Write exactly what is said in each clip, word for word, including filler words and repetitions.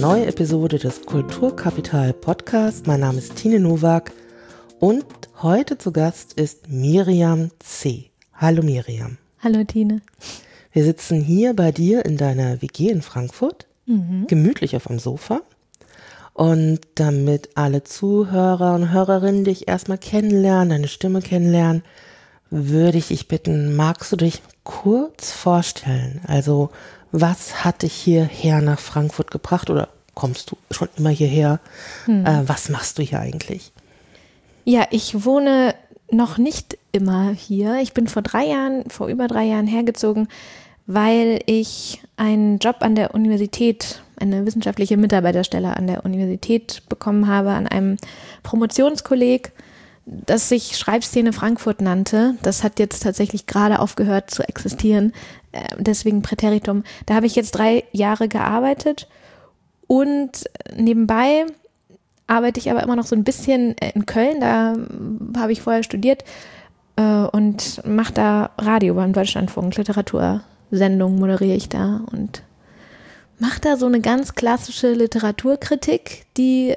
neue Episode des Kulturkapital Podcast. Mein Name ist Tine Nowak und heute zu Gast ist Miriam C. Hallo Miriam. Hallo Tine. Wir sitzen hier bei dir in deiner W G in Frankfurt, mhm. gemütlich auf dem Sofa. Und damit alle Zuhörer und Hörerinnen dich erstmal kennenlernen, deine Stimme kennenlernen, würde ich dich bitten, magst du dich kurz vorstellen? Also was hat dich hierher nach Frankfurt gebracht oder kommst du schon immer hierher? Hm. Äh, was machst du hier eigentlich? Ja, ich wohne noch nicht immer hier. Ich bin vor drei Jahren, vor über drei Jahren hergezogen, weil ich einen Job an der Universität, eine wissenschaftliche Mitarbeiterstelle an der Universität bekommen habe, an einem Promotionskolleg, das sich Schreibszene Frankfurt nannte. Das hat jetzt tatsächlich gerade aufgehört zu existieren, äh, deswegen Präteritum. Da habe ich jetzt drei Jahre gearbeitet und nebenbei arbeite ich aber immer noch so ein bisschen in Köln. Da habe ich vorher studiert äh, und mache da Radio beim Deutschlandfunk, Literatursendungen moderiere ich da und mache da so eine ganz klassische Literaturkritik, die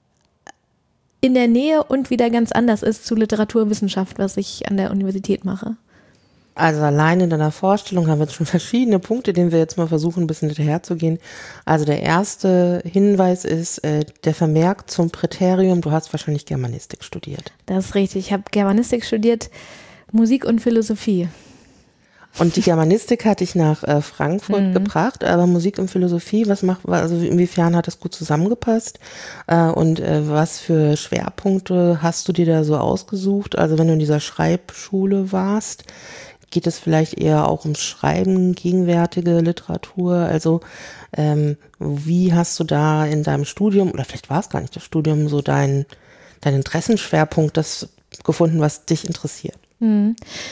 in der Nähe und wieder ganz anders ist zu Literaturwissenschaft, was ich an der Universität mache. Also allein in deiner Vorstellung haben wir jetzt schon verschiedene Punkte, denen wir jetzt mal versuchen, ein bisschen hinterher zu gehen. Also der erste Hinweis ist äh, der Vermerk zum Präterium. Du hast wahrscheinlich Germanistik studiert. Das ist richtig. Ich habe Germanistik studiert, Musik und Philosophie. Und die Germanistik hatte ich nach äh, Frankfurt mhm. gebracht, aber Musik und Philosophie, was macht, also inwiefern hat das gut zusammengepasst? Äh, und äh, was für Schwerpunkte hast du dir da so ausgesucht? Also wenn du in dieser Schreibschule warst, geht es vielleicht eher auch ums Schreiben, gegenwärtige Literatur? Also ähm, wie hast du da in deinem Studium, oder vielleicht war es gar nicht das Studium, so dein, dein Interessenschwerpunkt das gefunden, was dich interessiert? Mhm.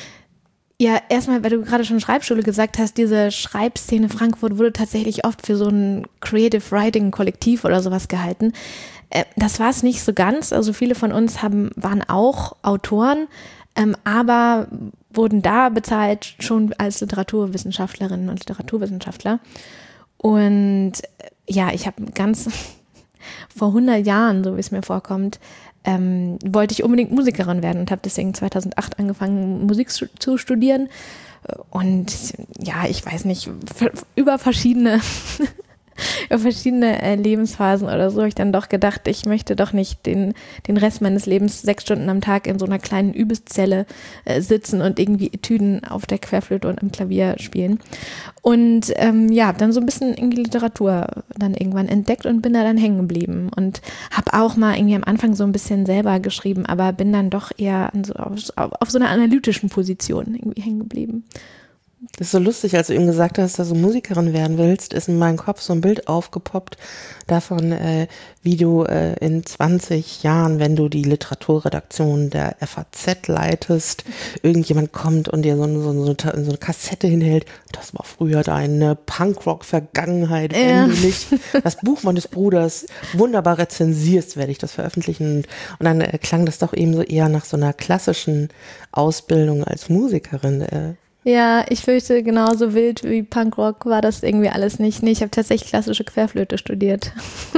Ja, erstmal, weil du gerade schon Schreibschule gesagt hast, diese Schreibszene Frankfurt wurde tatsächlich oft für so ein Creative Writing Kollektiv oder sowas gehalten. Äh, das war es nicht so ganz. Also viele von uns haben, waren auch Autoren, ähm, aber wurden da bezahlt schon als Literaturwissenschaftlerinnen und Literaturwissenschaftler. Und ja, ich habe ganz vor hundert Jahren, so wie es mir vorkommt, Ähm, wollte ich unbedingt Musikerin werden und habe deswegen zweitausendacht angefangen, Musik zu, zu studieren. Und ja, ich weiß nicht, über verschiedene, über verschiedene äh, Lebensphasen oder so habe ich dann doch gedacht, ich möchte doch nicht den, den Rest meines Lebens sechs Stunden am Tag in so einer kleinen Übungszelle äh, sitzen und irgendwie Etüden auf der Querflöte und am Klavier spielen. Und ähm, ja, habe dann so ein bisschen irgendwie Literatur dann irgendwann entdeckt und bin da dann hängen geblieben und habe auch mal irgendwie am Anfang so ein bisschen selber geschrieben, aber bin dann doch eher an so, auf, auf so einer analytischen Position irgendwie hängen geblieben. Das ist so lustig, als du eben gesagt hast, dass du Musikerin werden willst, ist in meinem Kopf so ein Bild aufgepoppt davon, äh, wie du äh, in zwanzig Jahren, wenn du die Literaturredaktion der F A Z leitest, irgendjemand kommt und dir so, so, so, so eine Kassette hinhält, das war früher deine Punkrock-Vergangenheit, wenn ja. du nicht das Buch meines Bruders wunderbar rezensierst, werde ich das veröffentlichen. Und dann äh, klang das doch eben so eher nach so einer klassischen Ausbildung als Musikerin. Äh, Ja, ich fürchte, genauso wild wie Punkrock war das irgendwie alles nicht. Nee, ich habe tatsächlich klassische Querflöte studiert.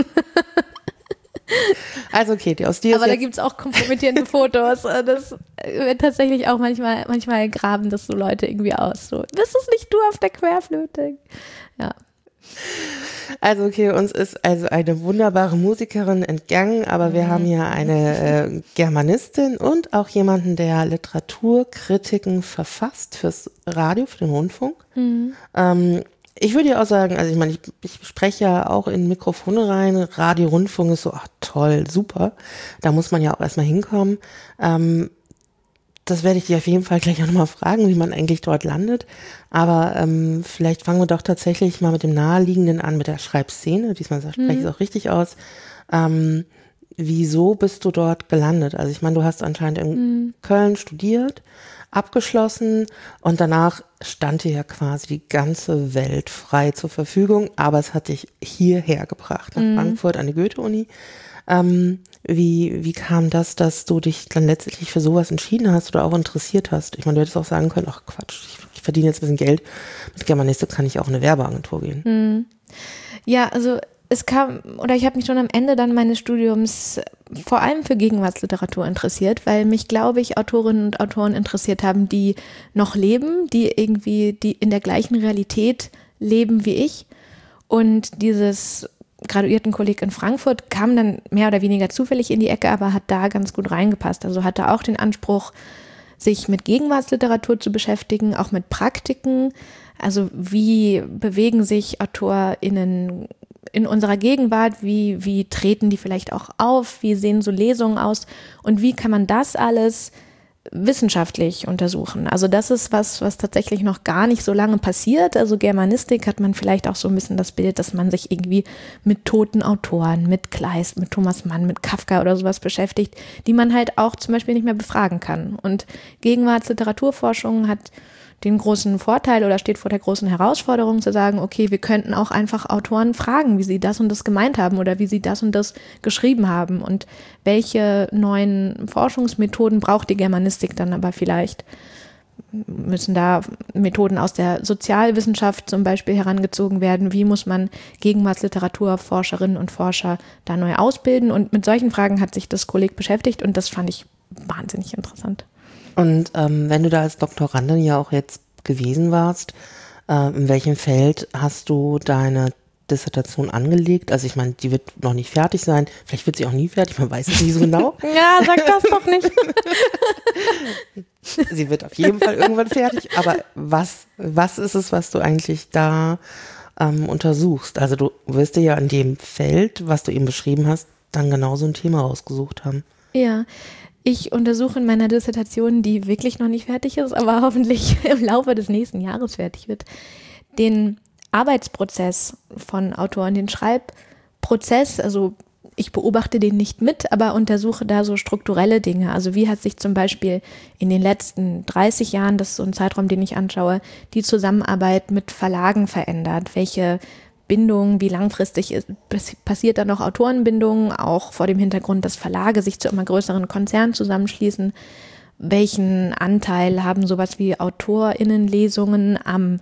Also okay, die aus dir Aber da gibt es auch kompromittierende Fotos. Das wird tatsächlich auch manchmal, manchmal graben das so Leute irgendwie aus. So, bist es nicht du auf der Querflöte? Ja. Also okay, uns ist also eine wunderbare Musikerin entgangen, aber wir mhm. haben hier eine äh, Germanistin und auch jemanden, der Literaturkritiken verfasst fürs Radio, für den Rundfunk. Mhm. Ähm, ich würde ja auch sagen, also ich meine, ich, ich spreche ja auch in Mikrofone rein, Radio, Rundfunk ist so, ach toll, super, da muss man ja auch erstmal hinkommen. Ähm, Das werde ich dir auf jeden Fall gleich auch nochmal fragen, wie man eigentlich dort landet. Aber ähm, vielleicht fangen wir doch tatsächlich mal mit dem Naheliegenden an, mit der Schreibszene. Diesmal spreche ich es mhm. auch richtig aus. Ähm, wieso bist du dort gelandet? Also ich meine, du hast anscheinend in mhm. Köln studiert, abgeschlossen und danach stand dir ja quasi die ganze Welt frei zur Verfügung. Aber es hat dich hierher gebracht, nach mhm. Frankfurt an die Goethe-Uni. Ähm, wie, wie kam das, dass du dich dann letztlich für sowas entschieden hast oder auch interessiert hast? Ich meine, du hättest auch sagen können, ach Quatsch, ich, ich verdiene jetzt ein bisschen Geld. Mit Germanistik kann ich auch in eine Werbeagentur gehen. Hm. Ja, also es kam, oder ich habe mich schon am Ende dann meines Studiums vor allem für Gegenwartsliteratur interessiert, weil mich, glaube ich, Autorinnen und Autoren interessiert haben, die noch leben, die irgendwie die in der gleichen Realität leben wie ich. Und dieses Graduiertenkolleg in Frankfurt kam dann mehr oder weniger zufällig in die Ecke, aber hat da ganz gut reingepasst. Also hatte auch den Anspruch, sich mit Gegenwartsliteratur zu beschäftigen, auch mit Praktiken. Also wie bewegen sich AutorInnen in unserer Gegenwart, wie, wie treten die vielleicht auch auf, wie sehen so Lesungen aus und wie kann man das alles wissenschaftlich untersuchen. Also das ist was, was tatsächlich noch gar nicht so lange passiert. Also Germanistik hat man vielleicht auch so ein bisschen das Bild, dass man sich irgendwie mit toten Autoren, mit Kleist, mit Thomas Mann, mit Kafka oder sowas beschäftigt, die man halt auch zum Beispiel nicht mehr befragen kann. Und Gegenwartsliteraturforschung hat den großen Vorteil oder steht vor der großen Herausforderung zu sagen, okay, wir könnten auch einfach Autoren fragen, wie sie das und das gemeint haben oder wie sie das und das geschrieben haben und welche neuen Forschungsmethoden braucht die Germanistik dann aber vielleicht. Müssen da Methoden aus der Sozialwissenschaft zum Beispiel herangezogen werden? Wie muss man Gegenwartsliteraturforscherinnen und Forscher da neu ausbilden? Und mit solchen Fragen hat sich das Kolleg beschäftigt und das fand ich wahnsinnig interessant. Und ähm, wenn du da als Doktorandin ja auch jetzt gewesen warst, äh, in welchem Feld hast du deine Dissertation angelegt? Also ich meine, die wird noch nicht fertig sein. Vielleicht wird sie auch nie fertig, man weiß es nicht so genau. Ja, sag das doch nicht. Sie wird auf jeden Fall irgendwann fertig. Aber was, was ist es, was du eigentlich da ähm, untersuchst? Also du wirst dir ja in dem Feld, was du eben beschrieben hast, dann genau so ein Thema rausgesucht haben. Ja, ich untersuche in meiner Dissertation, die wirklich noch nicht fertig ist, aber hoffentlich im Laufe des nächsten Jahres fertig wird, den Arbeitsprozess von Autoren, den Schreibprozess. Also ich beobachte den nicht mit, aber untersuche da so strukturelle Dinge. Also wie hat sich zum Beispiel in den letzten dreißig Jahren, das ist so ein Zeitraum, den ich anschaue, die Zusammenarbeit mit Verlagen verändert? Welche Bindung, wie langfristig ist, passiert da noch Autorenbindung, auch vor dem Hintergrund, dass Verlage sich zu immer größeren Konzernen zusammenschließen. Welchen Anteil haben sowas wie AutorInnenlesungen am,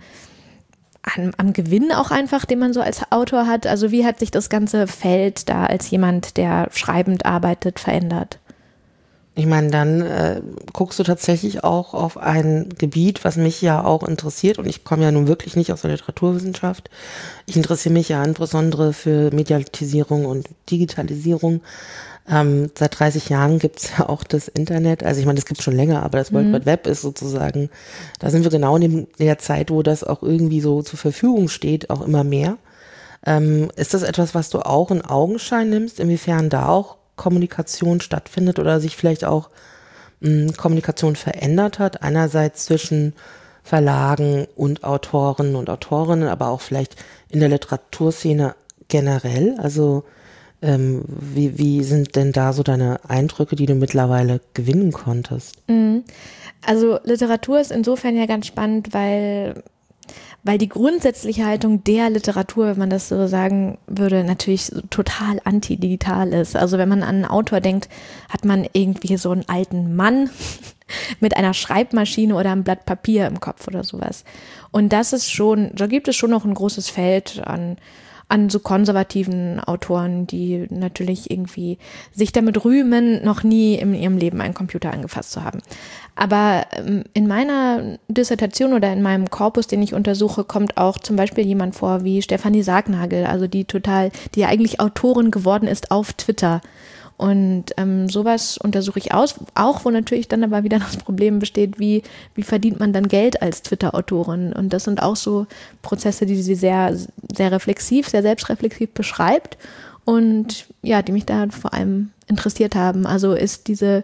am, am Gewinn auch einfach, den man so als Autor hat? Also wie hat sich das ganze Feld da als jemand, der schreibend arbeitet, verändert? Ich meine, dann äh, guckst du tatsächlich auch auf ein Gebiet, was mich ja auch interessiert und ich komme ja nun wirklich nicht aus der Literaturwissenschaft. Ich interessiere mich ja insbesondere für Mediatisierung und Digitalisierung. Ähm, seit dreißig Jahren gibt's ja auch das Internet, also ich meine, das gibt's schon länger, aber das World Wide Web ist sozusagen, da sind wir genau in der Zeit, wo das auch irgendwie so zur Verfügung steht, auch immer mehr. Ähm, ist das etwas, was du auch in Augenschein nimmst, inwiefern da auch Kommunikation stattfindet oder sich vielleicht auch mh, Kommunikation verändert hat, einerseits zwischen Verlagen und Autoren und Autorinnen, aber auch vielleicht in der Literaturszene generell? Also ähm, wie, wie sind denn da so deine Eindrücke, die du mittlerweile gewinnen konntest? Also Literatur ist insofern ja ganz spannend, weil weil die grundsätzliche Haltung der Literatur, wenn man das so sagen würde, natürlich total anti-digital ist. Also wenn man an einen Autor denkt, hat man irgendwie so einen alten Mann mit einer Schreibmaschine oder einem Blatt Papier im Kopf oder sowas. Und das ist schon, da gibt es schon noch ein großes Feld an an so konservativen Autoren, die natürlich irgendwie sich damit rühmen, noch nie in ihrem Leben einen Computer angefasst zu haben. Aber in meiner Dissertation oder in meinem Korpus, den ich untersuche, kommt auch zum Beispiel jemand vor wie Stefanie Sargnagel, also die total, die ja eigentlich Autorin geworden ist auf Twitter. Und ähm, sowas untersuche ich aus, auch wo natürlich dann aber wieder das Problem besteht, wie, wie verdient man dann Geld als Twitter-Autorin? Und das sind auch so Prozesse, die sie sehr, sehr reflexiv, sehr selbstreflexiv beschreibt und ja, die mich da vor allem interessiert haben. Also ist diese,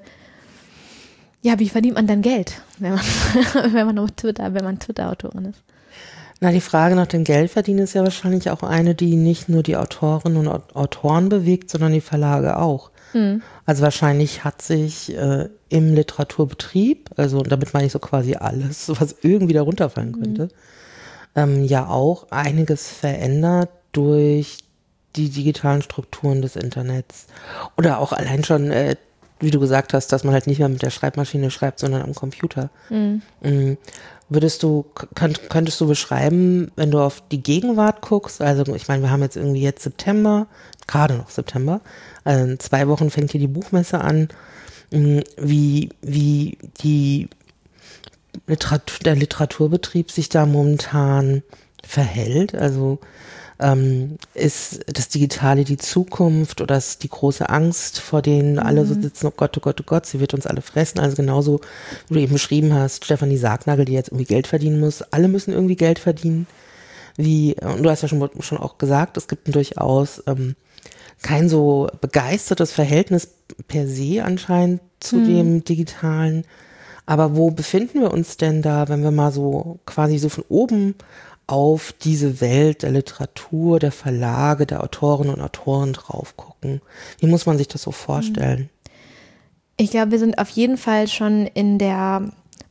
ja, wie verdient man dann Geld, wenn man, wenn man auf Twitter, wenn man Twitter-Autorin ist? Na, die Frage nach dem Geldverdienen ist ja wahrscheinlich auch eine, die nicht nur die Autorinnen und Autoren bewegt, sondern die Verlage auch. Hm. Also wahrscheinlich hat sich äh, im Literaturbetrieb, also damit meine ich so quasi alles, was irgendwie da runterfallen könnte, hm. ähm, ja auch einiges verändert durch die digitalen Strukturen des Internets. Oder auch allein schon, äh, wie du gesagt hast, dass man halt nicht mehr mit der Schreibmaschine schreibt, sondern am Computer. Hm. Mhm. Würdest du, könnt, könntest du beschreiben, wenn du auf die Gegenwart guckst, also ich meine, wir haben jetzt irgendwie jetzt September, gerade noch September, also in zwei Wochen fängt hier die Buchmesse an, wie, wie die Literatur, der Literaturbetrieb sich da momentan verhält, also ähm, ist das Digitale die Zukunft oder ist die große Angst, vor denen alle so sitzen, oh Gott, oh Gott, oh Gott, sie wird uns alle fressen, also genauso, wie du eben beschrieben hast, Stefanie Sargnagel, die jetzt irgendwie Geld verdienen muss, alle müssen irgendwie Geld verdienen, wie, und du hast ja schon, schon auch gesagt, es gibt ein durchaus ähm, kein so begeistertes Verhältnis per se anscheinend zu hm. dem Digitalen, aber wo befinden wir uns denn da, wenn wir mal so quasi so von oben auf diese Welt der Literatur, der Verlage, der Autorinnen und Autoren drauf gucken? Wie muss man sich das so vorstellen? Ich glaube, wir sind auf jeden Fall schon in der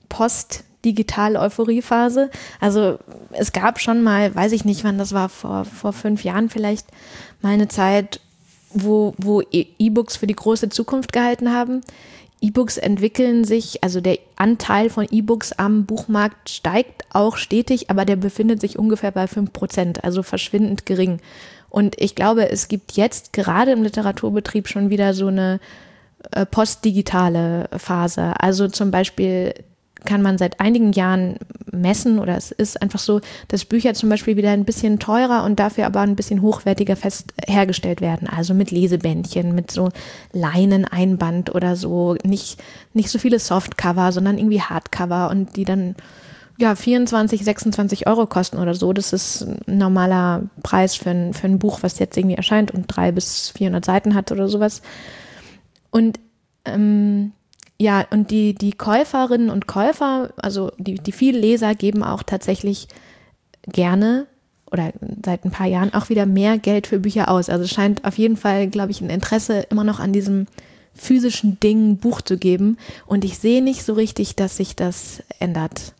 Post-Digital-Euphorie-Phase. Also es gab schon mal, weiß ich nicht, wann das war, vor, vor fünf Jahren vielleicht, mal eine Zeit, wo, wo E-Books für die große Zukunft gehalten haben. E-Books entwickeln sich, also der Anteil von E-Books am Buchmarkt steigt auch stetig, aber der befindet sich ungefähr bei fünf Prozent, also verschwindend gering. Und ich glaube, es gibt jetzt gerade im Literaturbetrieb schon wieder so eine äh, postdigitale Phase. Also zum Beispiel kann man seit einigen Jahren messen, oder es ist einfach so, dass Bücher zum Beispiel wieder ein bisschen teurer und dafür aber ein bisschen hochwertiger fest hergestellt werden. Also mit Lesebändchen, mit so Leineneinband oder so. Nicht, nicht so viele Softcover, sondern irgendwie Hardcover und die dann ja vierundzwanzig, sechsundzwanzig Euro kosten oder so. Das ist ein normaler Preis für ein, für ein Buch, was jetzt irgendwie erscheint und drei bis vierhundert Seiten hat oder sowas. Und ähm, ja, und die, die Käuferinnen und Käufer, also die, die vielen Leser geben auch tatsächlich gerne oder seit ein paar Jahren auch wieder mehr Geld für Bücher aus. Also es scheint auf jeden Fall, glaube ich, ein Interesse immer noch an diesem physischen Ding Buch zu geben. Und ich sehe nicht so richtig, dass sich das ändert.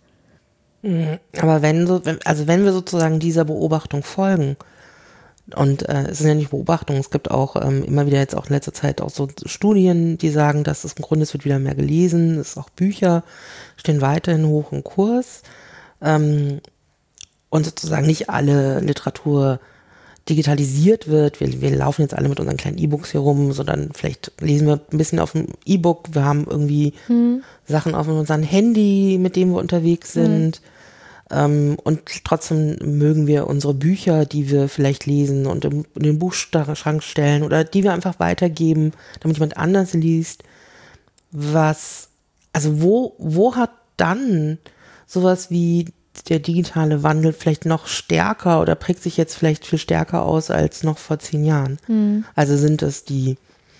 Aber wenn so, also wenn wir sozusagen dieser Beobachtung folgen, und äh, es sind ja nicht Beobachtungen, es gibt auch ähm, immer wieder jetzt auch in letzter Zeit auch so Studien, die sagen, dass es im Grunde, es wird wieder mehr gelesen, es ist auch Bücher stehen weiterhin hoch im Kurs ähm, und sozusagen nicht alle Literatur digitalisiert wird. Wir, wir laufen jetzt alle mit unseren kleinen E-Books hier rum, sondern vielleicht lesen wir ein bisschen auf dem E-Book, wir haben irgendwie hm. Sachen auf unserem Handy, mit denen wir unterwegs sind. Hm. Um, und trotzdem mögen wir unsere Bücher, die wir vielleicht lesen und im, in den Buchschrank stellen oder die wir einfach weitergeben, damit jemand anders liest. Was, also wo, wo hat dann sowas wie der digitale Wandel vielleicht noch stärker oder prägt sich jetzt vielleicht viel stärker aus als noch vor zehn Jahren? Mhm. Also sind es die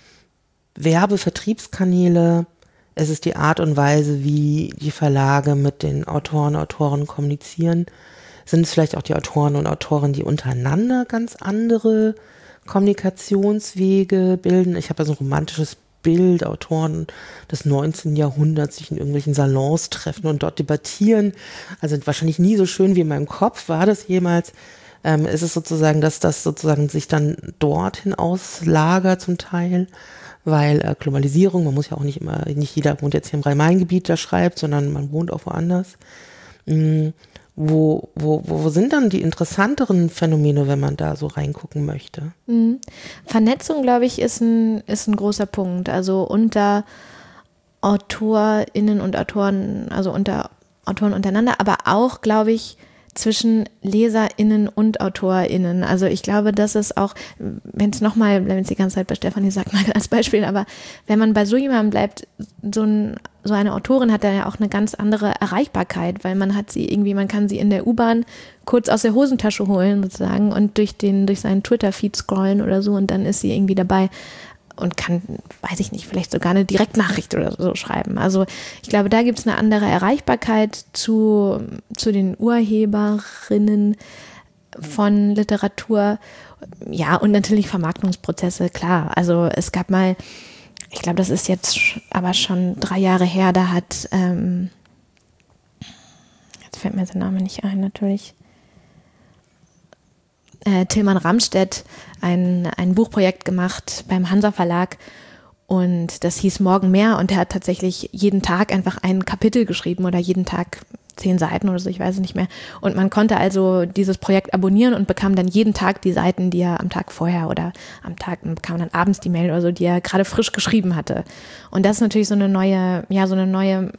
Werbevertriebskanäle, es ist die Art und Weise, wie die Verlage mit den Autoren und Autoren kommunizieren. Sind es vielleicht auch die Autoren und Autoren, die untereinander ganz andere Kommunikationswege bilden? Ich habe ja so ein romantisches Bild, Autoren des neunzehnten Jahrhunderts sich in irgendwelchen Salons treffen und dort debattieren. Also wahrscheinlich nie so schön wie in meinem Kopf war das jemals. Ähm, ist es sozusagen, dass das sozusagen sich dann dorthin auslagert zum Teil? Weil äh, Globalisierung, man muss ja auch nicht immer, nicht jeder wohnt jetzt hier im Rhein-Main-Gebiet, der schreibt, sondern man wohnt auch woanders. Mhm. Wo, wo, wo sind dann die interessanteren Phänomene, wenn man da so reingucken möchte? Mhm. Vernetzung, glaube ich, ist ein, ist ein großer Punkt. Also unter AutorInnen und Autoren, also unter Autoren untereinander, aber auch, glaube ich, zwischen LeserInnen und AutorInnen. Also ich glaube, das ist auch, wenn es nochmal, wenn es die ganze Zeit bei Stefanie Sargnagel als Beispiel, aber wenn man bei so jemandem bleibt, so, ein, so eine Autorin hat dann ja auch eine ganz andere Erreichbarkeit, weil man hat sie irgendwie, man kann sie in der U-Bahn kurz aus der Hosentasche holen sozusagen und durch den, durch seinen Twitter-Feed scrollen oder so und dann ist sie irgendwie dabei und kann, weiß ich nicht, vielleicht sogar eine Direktnachricht oder so schreiben. Also ich glaube, da gibt es eine andere Erreichbarkeit zu, zu den Urheberinnen von Literatur. Ja, und natürlich Vermarktungsprozesse, klar. Also es gab mal, ich glaube, das ist jetzt aber schon drei Jahre her, da hat, ähm, jetzt fällt mir der Name nicht ein, natürlich, Äh, Tilman Ramstedt ein, ein Buchprojekt gemacht beim Hansa Verlag und das hieß Morgen mehr und er hat tatsächlich jeden Tag einfach ein Kapitel geschrieben oder jeden Tag zehn Seiten oder so, ich weiß es nicht mehr. Und man konnte also dieses Projekt abonnieren und bekam dann jeden Tag die Seiten, die er am Tag vorher oder am Tag, bekam dann abends die Mail oder so, die er gerade frisch geschrieben hatte. Und das ist natürlich so eine neue, ja, so eine neue,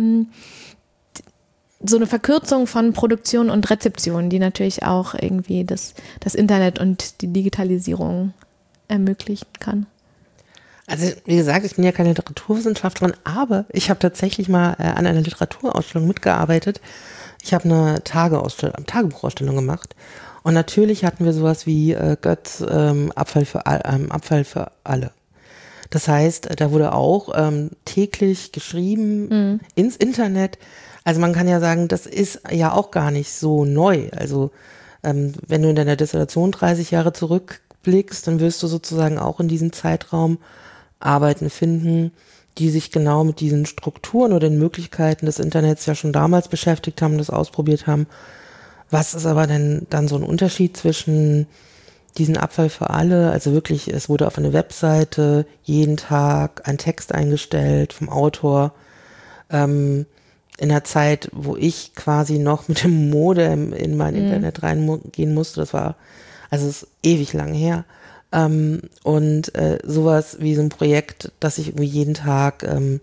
so eine Verkürzung von Produktion und Rezeption, die natürlich auch irgendwie das, das Internet und die Digitalisierung ermöglichen kann. Also wie gesagt, ich bin ja keine Literaturwissenschaftlerin, aber ich habe tatsächlich mal äh, an einer Literaturausstellung mitgearbeitet. Ich habe eine Tageausstellung, Tagebuchausstellung gemacht und natürlich hatten wir sowas wie äh, Götz ähm, Abfall für all, ähm, Abfall für alle. Das heißt, da wurde auch ähm, täglich geschrieben mhm. ins Internet. Also man kann ja sagen, das ist ja auch gar nicht so neu. Also ähm, wenn du in deiner Dissertation dreißig Jahre zurückblickst, dann wirst du sozusagen auch in diesem Zeitraum Arbeiten finden, die sich genau mit diesen Strukturen oder den Möglichkeiten des Internets ja schon damals beschäftigt haben, das ausprobiert haben. Was ist aber denn dann so ein Unterschied zwischen diesen Abfall für alle? Also wirklich, es wurde auf eine Webseite jeden Tag ein Text eingestellt vom Autor, ähm, in der Zeit, wo ich quasi noch mit dem Modem in mein mhm. Internet reingehen musste. Das war, also es ist ewig lang her. Ähm, und äh, sowas wie so ein Projekt, das ich irgendwie jeden Tag ähm,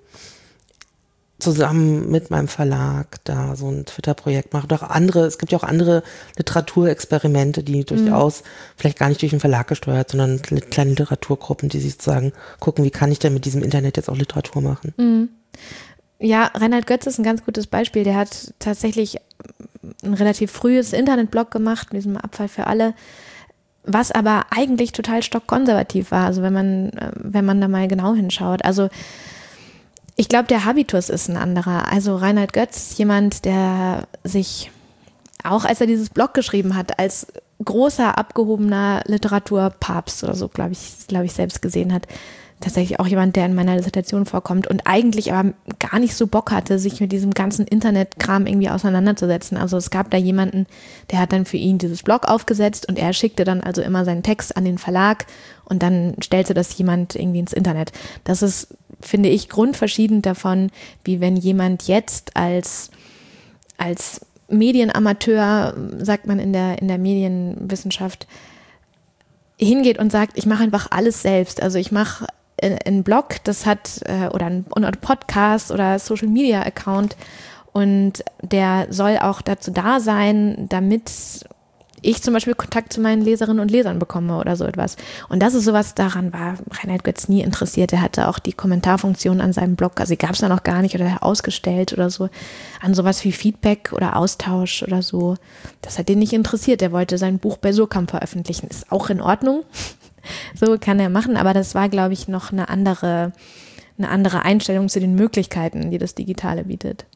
zusammen mit meinem Verlag da so ein Twitter-Projekt mache. Doch andere, es gibt ja auch andere Literaturexperimente, die durchaus mhm. vielleicht gar nicht durch den Verlag gesteuert, sondern kleine Literaturgruppen, die sich sozusagen gucken, wie kann ich denn mit diesem Internet jetzt auch Literatur machen. Mhm. Ja, Reinhard Götz ist ein ganz gutes Beispiel. Der hat tatsächlich ein relativ frühes Internetblog gemacht, mit diesem Abfall für alle, was aber eigentlich total stockkonservativ war, also wenn man, wenn man da mal genau hinschaut. Also ich glaube, der Habitus ist ein anderer. Also Reinhard Götz ist jemand, der sich, auch als er dieses Blog geschrieben hat, als großer, abgehobener Literaturpapst oder so, glaube ich, glaube ich, selbst gesehen hat. Tatsächlich auch jemand, der in meiner Dissertation vorkommt und eigentlich aber gar nicht so Bock hatte, sich mit diesem ganzen Internetkram irgendwie auseinanderzusetzen. Also es gab da jemanden, der hat dann für ihn dieses Blog aufgesetzt und er schickte dann also immer seinen Text an den Verlag und dann stellte das jemand irgendwie ins Internet. Das ist, finde ich, grundverschieden davon, wie wenn jemand jetzt als, als Medienamateur, sagt man in der, in der Medienwissenschaft, hingeht und sagt, ich mache einfach alles selbst. Also ich mache einen Blog, das hat, oder ein Podcast oder Social Media Account und der soll auch dazu da sein, damit ich zum Beispiel Kontakt zu meinen Leserinnen und Lesern bekomme oder so etwas. Und das ist sowas, daran war Reinhard Götz nie interessiert. Er hatte auch die Kommentarfunktion an seinem Blog, also die gab es da noch gar nicht oder ausgestellt oder so, an sowas wie Feedback oder Austausch oder so. Das hat ihn nicht interessiert. Er wollte sein Buch bei Surkamp veröffentlichen. Ist auch in Ordnung. So kann er machen, aber das war, glaube ich, noch eine andere, eine andere Einstellung zu den Möglichkeiten, die das Digitale bietet.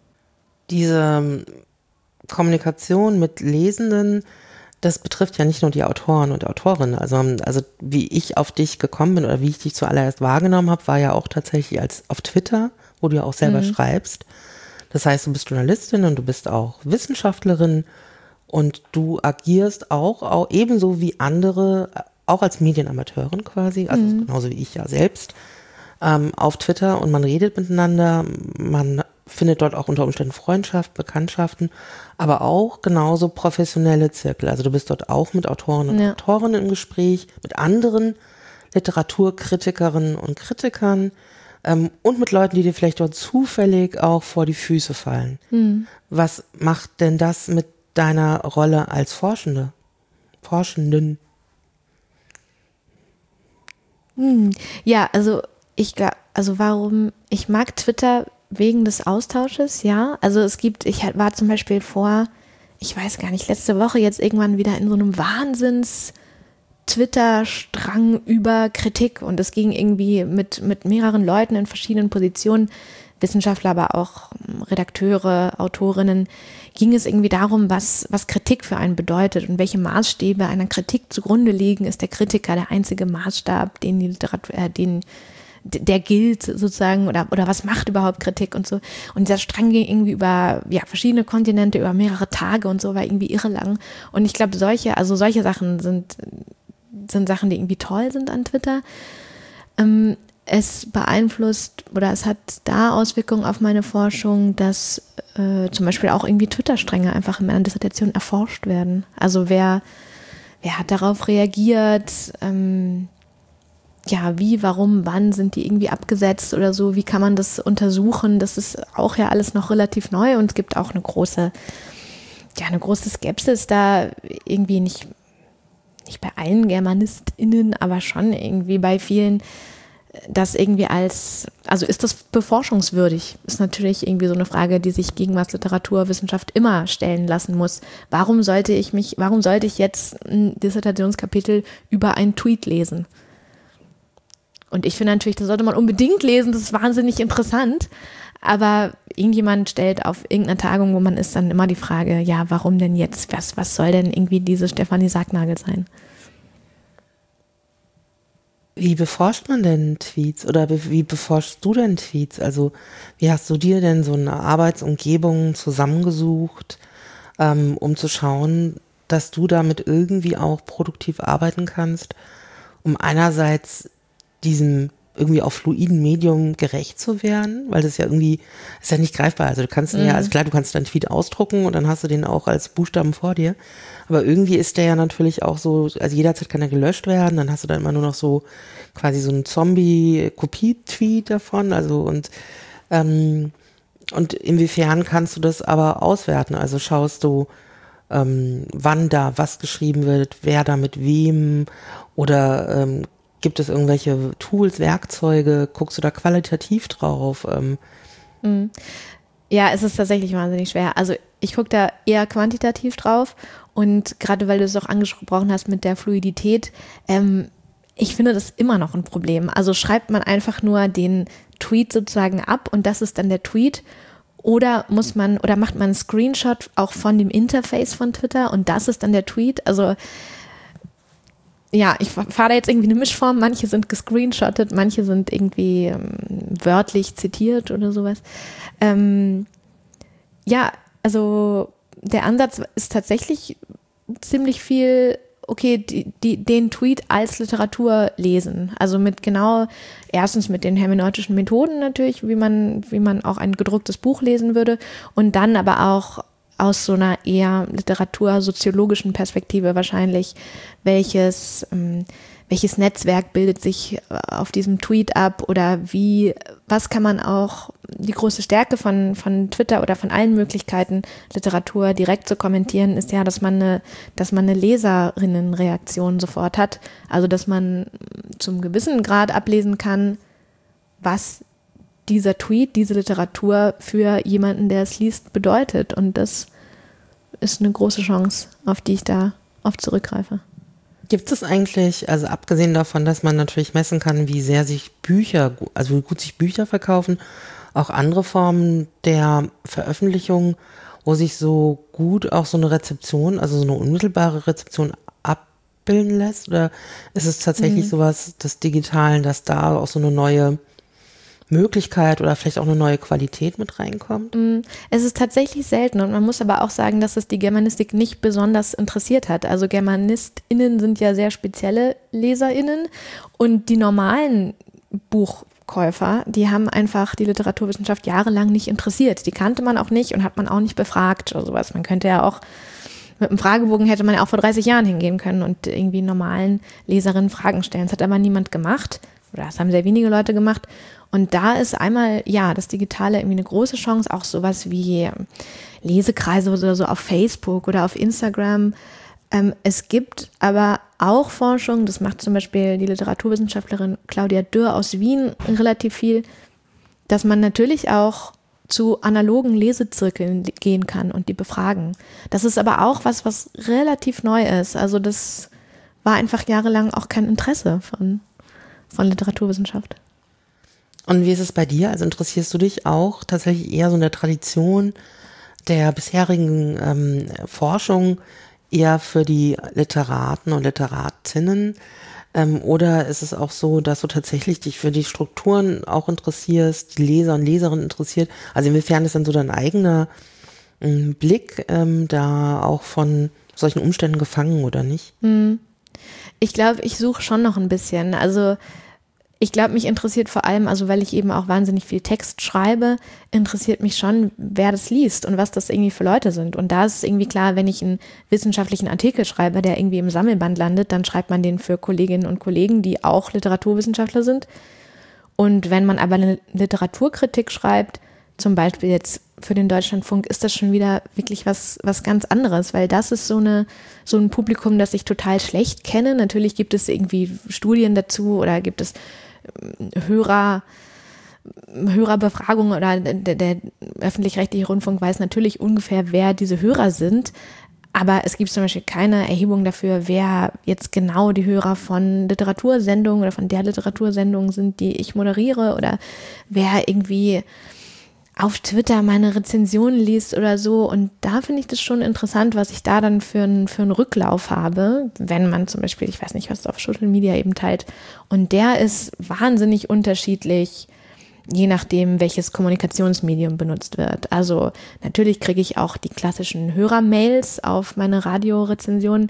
Diese Kommunikation mit Lesenden, das betrifft ja nicht nur die Autoren und Autorinnen. Also, also wie ich auf dich gekommen bin oder wie ich dich zuallererst wahrgenommen habe, war ja auch tatsächlich als auf Twitter, wo du ja auch selber mhm. schreibst. Das heißt, du bist Journalistin und du bist auch Wissenschaftlerin und du agierst auch, auch ebenso wie andere, auch als Medienamateurin quasi, also mhm. genauso wie ich ja selbst, ähm, auf Twitter und man redet miteinander, man findet dort auch unter Umständen Freundschaft, Bekanntschaften, aber auch genauso professionelle Zirkel. Also du bist dort auch mit Autoren und ja. Autorinnen im Gespräch, mit anderen Literaturkritikerinnen und Kritikern ähm, und mit Leuten, die dir vielleicht dort zufällig auch vor die Füße fallen. Mhm. Was macht denn das mit deiner Rolle als Forschende, Forschenden? Hm. Ja, also ich glaube, also warum, ich mag Twitter wegen des Austausches, ja. Also es gibt, ich war zum Beispiel vor, ich weiß gar nicht, letzte Woche jetzt irgendwann wieder in so einem Wahnsinns-Twitter-Strang über Kritik und es ging irgendwie mit, mit mehreren Leuten in verschiedenen Positionen, Wissenschaftler, aber auch Redakteure, Autorinnen, ging es irgendwie darum, was, was Kritik für einen bedeutet und welche Maßstäbe einer Kritik zugrunde liegen. Ist der Kritiker der einzige Maßstab, den die Literatur, äh, den der gilt sozusagen oder oder was macht überhaupt Kritik und so. Und dieser Strang ging irgendwie über ja verschiedene Kontinente, über mehrere Tage und so, war irgendwie irre lang. Und ich glaube, solche, also solche Sachen sind sind Sachen, die irgendwie toll sind an Twitter. Ähm, es beeinflusst oder es hat da Auswirkungen auf meine Forschung, dass äh, zum Beispiel auch irgendwie Twitter-Stränge einfach in meiner Dissertation erforscht werden. Also wer, wer hat darauf reagiert, ähm, ja, wie, warum, wann sind die irgendwie abgesetzt oder so, wie kann man das untersuchen? Das ist auch ja alles noch relativ neu und es gibt auch eine große, ja, eine große Skepsis da irgendwie nicht, nicht bei allen GermanistInnen, aber schon irgendwie bei vielen, das irgendwie als, also ist das beforschungswürdig? Ist natürlich irgendwie so eine Frage, die sich Gegenwartsliteraturwissenschaft immer stellen lassen muss. Warum sollte ich mich, warum sollte ich jetzt ein Dissertationskapitel über einen Tweet lesen? Und ich finde natürlich, das sollte man unbedingt lesen, das ist wahnsinnig interessant. Aber irgendjemand stellt auf irgendeiner Tagung, wo man ist, dann immer die Frage, ja, warum denn jetzt? Was, was soll denn irgendwie diese Stefanie Sargnagel sein? Wie beforscht man denn Tweets oder wie beforschst du denn Tweets? Also wie hast du dir denn so eine Arbeitsumgebung zusammengesucht, ähm, um zu schauen, dass du damit irgendwie auch produktiv arbeiten kannst, um einerseits diesem irgendwie auch fluiden Medium gerecht zu werden, weil das ist ja irgendwie, ist ja nicht greifbar. Also du kannst mhm. ja, also klar, du kannst deinen Tweet ausdrucken und dann hast du den auch als Buchstaben vor dir. Aber irgendwie ist der ja natürlich auch so, also jederzeit kann er gelöscht werden, dann hast du dann immer nur noch so quasi so einen Zombie-Kopie-Tweet davon, also und ähm, und inwiefern kannst du das aber auswerten? Also schaust du, ähm, wann da was geschrieben wird, wer da mit wem oder ähm, gibt es irgendwelche Tools, Werkzeuge, guckst du da qualitativ drauf? Ähm, mhm. Ja, es ist tatsächlich wahnsinnig schwer. Also ich gucke da eher quantitativ drauf und gerade weil du es auch angesprochen hast mit der Fluidität, ähm, ich finde das immer noch ein Problem. Also schreibt man einfach nur den Tweet sozusagen ab und das ist dann der Tweet oder muss man oder macht man einen Screenshot auch von dem Interface von Twitter und das ist dann der Tweet. Also ja, ich fahre da jetzt irgendwie eine Mischform. Manche sind gescreenshottet, manche sind irgendwie ähm, wörtlich zitiert oder sowas. Ähm, ja, also der Ansatz ist tatsächlich ziemlich viel, okay, die, die, den Tweet als Literatur lesen. Also mit genau, erstens mit den hermeneutischen Methoden natürlich, wie man, wie man auch ein gedrucktes Buch lesen würde und dann aber auch aus so einer eher literatursoziologischen Perspektive wahrscheinlich, welches, ähm, welches Netzwerk bildet sich auf diesem Tweet ab oder wie, was kann man auch, die große Stärke von, von Twitter oder von allen Möglichkeiten, Literatur direkt zu kommentieren, ist ja, dass man eine, dass man eine Leserinnenreaktion sofort hat. Also, dass man zum gewissen Grad ablesen kann, was dieser Tweet, diese Literatur für jemanden, der es liest, bedeutet. Und das ist eine große Chance, auf die ich da oft zurückgreife. Gibt es eigentlich, also abgesehen davon, dass man natürlich messen kann, wie sehr sich Bücher, also wie gut sich Bücher verkaufen, auch andere Formen der Veröffentlichung, wo sich so gut auch so eine Rezeption, also so eine unmittelbare Rezeption abbilden lässt? Oder ist es tatsächlich mhm. sowas des Digitalen, dass da auch so eine neue Möglichkeit oder vielleicht auch eine neue Qualität mit reinkommt? Es ist tatsächlich selten und man muss aber auch sagen, dass es die Germanistik nicht besonders interessiert hat. Also GermanistInnen sind ja sehr spezielle LeserInnen und die normalen Buchkäufer, die haben einfach die Literaturwissenschaft jahrelang nicht interessiert. Die kannte man auch nicht und hat man auch nicht befragt oder sowas. Man könnte ja auch mit einem Fragebogen hätte man ja auch vor dreißig Jahren hingehen können und irgendwie normalen Leserinnen Fragen stellen. Das hat aber niemand gemacht oder das haben sehr wenige Leute gemacht. Und da ist einmal, ja, das Digitale irgendwie eine große Chance, auch sowas wie Lesekreise oder so auf Facebook oder auf Instagram. Ähm, es gibt aber auch Forschung, das macht zum Beispiel die Literaturwissenschaftlerin Claudia Dürr aus Wien relativ viel, dass man natürlich auch zu analogen Lesezirkeln gehen kann und die befragen. Das ist aber auch was, was relativ neu ist. Also das war einfach jahrelang auch kein Interesse von, von Literaturwissenschaft. Und wie ist es bei dir? Also interessierst du dich auch tatsächlich eher so in der Tradition der bisherigen ähm, Forschung eher für die Literaten und Literatinnen? Ähm, oder ist es auch so, dass du tatsächlich dich für die Strukturen auch interessierst, die Leser und Leserinnen interessiert? Also inwiefern ist dann so dein eigener ähm, Blick ähm, da auch von solchen Umständen gefangen oder nicht? Ich glaube, ich suche schon noch ein bisschen. Also ich glaube, mich interessiert vor allem, also weil ich eben auch wahnsinnig viel Text schreibe, interessiert mich schon, wer das liest und was das irgendwie für Leute sind. Und da ist es irgendwie klar, wenn ich einen wissenschaftlichen Artikel schreibe, der irgendwie im Sammelband landet, dann schreibt man den für Kolleginnen und Kollegen, die auch Literaturwissenschaftler sind. Und wenn man aber eine Literaturkritik schreibt, zum Beispiel jetzt für den Deutschlandfunk, ist das schon wieder wirklich was, was ganz anderes, weil das ist so eine, so ein Publikum, das ich total schlecht kenne. Natürlich gibt es irgendwie Studien dazu oder gibt es Hörer, Hörerbefragungen oder der, der öffentlich-rechtliche Rundfunk weiß natürlich ungefähr, wer diese Hörer sind. Aber es gibt zum Beispiel keine Erhebung dafür, wer jetzt genau die Hörer von Literatursendungen oder von der Literatursendung sind, die ich moderiere, oder wer irgendwie auf Twitter meine Rezensionen liest oder so. Und da finde ich das schon interessant, was ich da dann für einen für einen Rücklauf habe, wenn man zum Beispiel, ich weiß nicht, was auf Social Media eben teilt. Und der ist wahnsinnig unterschiedlich, je nachdem, welches Kommunikationsmedium benutzt wird. Also natürlich kriege ich auch die klassischen Hörermails auf meine Radiorezensionen.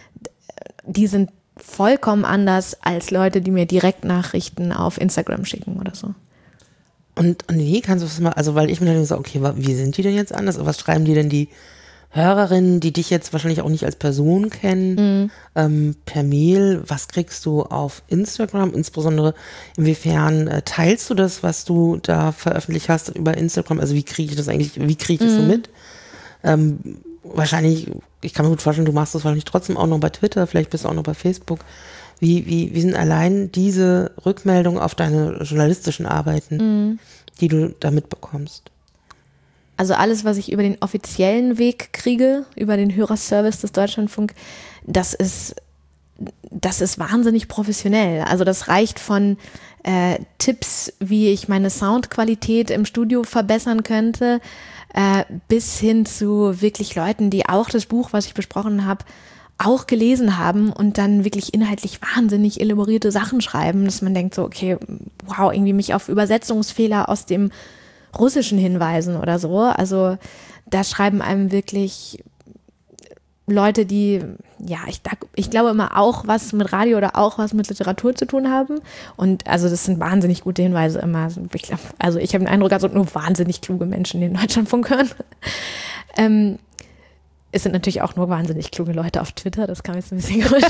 Die sind vollkommen anders als Leute, die mir Direktnachrichten auf Instagram schicken oder so. Und, und wie kannst du das mal, also weil ich mir dann so, okay, wie sind die denn jetzt anders? Was schreiben die denn die Hörerinnen, die dich jetzt wahrscheinlich auch nicht als Person kennen, mhm. ähm, per Mail? Was kriegst du auf Instagram? Insbesondere inwiefern äh, teilst du das, was du da veröffentlicht hast über Instagram? Also wie kriege ich das eigentlich, wie kriege ich das mhm. so mit? Ähm, wahrscheinlich, ich kann mir gut vorstellen, du machst das wahrscheinlich trotzdem auch noch bei Twitter, vielleicht bist du auch noch bei Facebook. Wie, wie, wie sind allein diese Rückmeldungen auf deine journalistischen Arbeiten, mhm. die du da mitbekommst? Also alles, was ich über den offiziellen Weg kriege, über den Hörerservice des Deutschlandfunk, das ist, das ist wahnsinnig professionell. Also das reicht von äh, Tipps, wie ich meine Soundqualität im Studio verbessern könnte, äh, bis hin zu wirklich Leuten, die auch das Buch, was ich besprochen habe, auch gelesen haben und dann wirklich inhaltlich wahnsinnig elaborierte Sachen schreiben, dass man denkt so, okay, wow, irgendwie mich auf Übersetzungsfehler aus dem Russischen hinweisen oder so. Also da schreiben einem wirklich Leute, die, ja, ich, ich glaube immer auch was mit Radio oder auch was mit Literatur zu tun haben. Und also das sind wahnsinnig gute Hinweise immer. Ich glaub, also ich habe den Eindruck, also nur wahnsinnig kluge Menschen, die den Deutschlandfunk hören. ähm, Es sind natürlich auch nur wahnsinnig kluge Leute auf Twitter, das kann man jetzt ein bisschen gründen.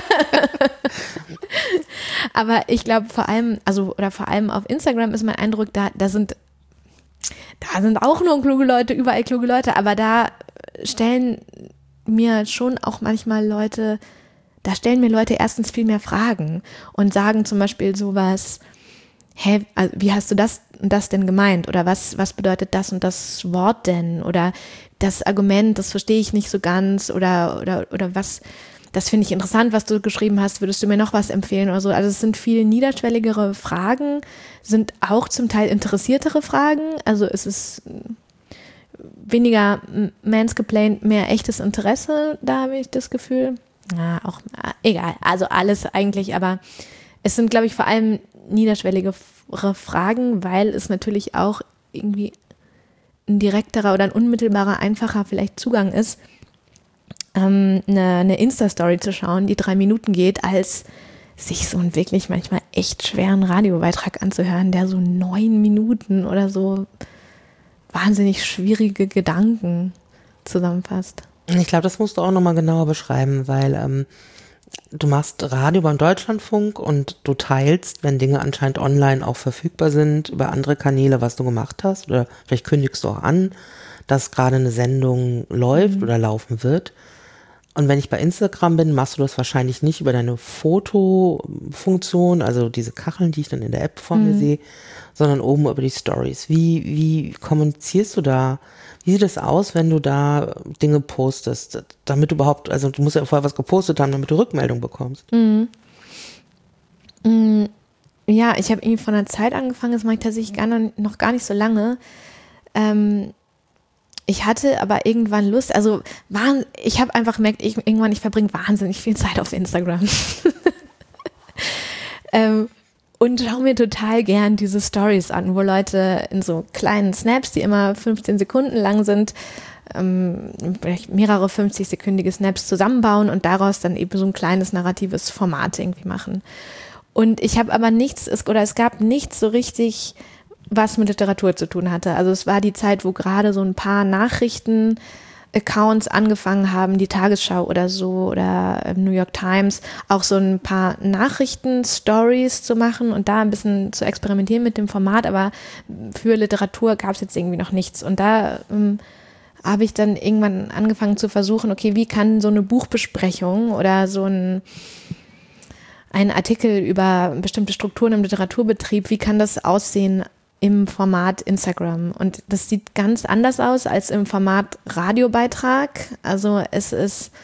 Aber ich glaube vor allem, also oder vor allem auf Instagram ist mein Eindruck, da, da sind da sind auch nur kluge Leute, überall kluge Leute, aber da stellen mir schon auch manchmal Leute, da stellen mir Leute erstens viel mehr Fragen und sagen zum Beispiel sowas, hä, also wie hast du das und das denn gemeint? Oder was, was bedeutet das und das Wort denn? Oder das Argument, das verstehe ich nicht so ganz. Oder, oder, oder was, das finde ich interessant, was du geschrieben hast. Würdest du mir noch was empfehlen oder so? Also es sind viel niederschwelligere Fragen, sind auch zum Teil interessiertere Fragen. Also es ist weniger mansplained, mehr echtes Interesse, da habe ich das Gefühl. Ja, auch, egal, also alles eigentlich, aber es sind, glaube ich, vor allem niederschwellige Fragen, weil es natürlich auch irgendwie ein direkterer oder ein unmittelbarer, einfacher vielleicht Zugang ist, ähm, eine, eine Insta-Story zu schauen, die drei Minuten geht, als sich so einen wirklich manchmal echt schweren Radiobeitrag anzuhören, der so neun Minuten oder so wahnsinnig schwierige Gedanken zusammenfasst. Ich glaube, das musst du auch nochmal genauer beschreiben, weil ähm, du machst Radio beim Deutschlandfunk und du teilst, wenn Dinge anscheinend online auch verfügbar sind, über andere Kanäle, was du gemacht hast, oder vielleicht kündigst du auch an, dass gerade eine Sendung läuft mhm. oder laufen wird. Und wenn ich bei Instagram bin, machst du das wahrscheinlich nicht über deine Fotofunktion, also diese Kacheln, die ich dann in der App vor mir mhm. sehe, sondern oben über die Stories. Wie, wie kommunizierst du da? Wie sieht es aus, wenn du da Dinge postest, damit du überhaupt, also du musst ja vorher was gepostet haben, damit du Rückmeldung bekommst. Mhm. Mhm. Ja, ich habe irgendwie von der Zeit angefangen, das mache ich tatsächlich gar noch, noch gar nicht so lange. Ähm, ich hatte aber irgendwann Lust, also war, ich habe einfach gemerkt, ich, irgendwann, ich verbringe wahnsinnig viel Zeit auf Instagram. ähm, Und schaue mir total gern diese Stories an, wo Leute in so kleinen Snaps, die immer fünfzehn Sekunden lang sind, ähm, mehrere fünfzig-sekündige Snaps zusammenbauen und daraus dann eben so ein kleines narratives Format irgendwie machen. Und ich habe aber nichts, es, oder es gab nichts so richtig, was mit Literatur zu tun hatte. Also es war die Zeit, wo gerade so ein paar Nachrichten Accounts angefangen haben, die Tagesschau oder so oder New York Times, auch so ein paar Nachrichten-Stories zu machen und da ein bisschen zu experimentieren mit dem Format, aber für Literatur gab es jetzt irgendwie noch nichts. Und da ähm, habe ich dann irgendwann angefangen zu versuchen, okay, wie kann so eine Buchbesprechung oder so ein, ein Artikel über bestimmte Strukturen im Literaturbetrieb, wie kann das aussehen im Format Instagram? Und das sieht ganz anders aus als im Format Radiobeitrag. Also es ist,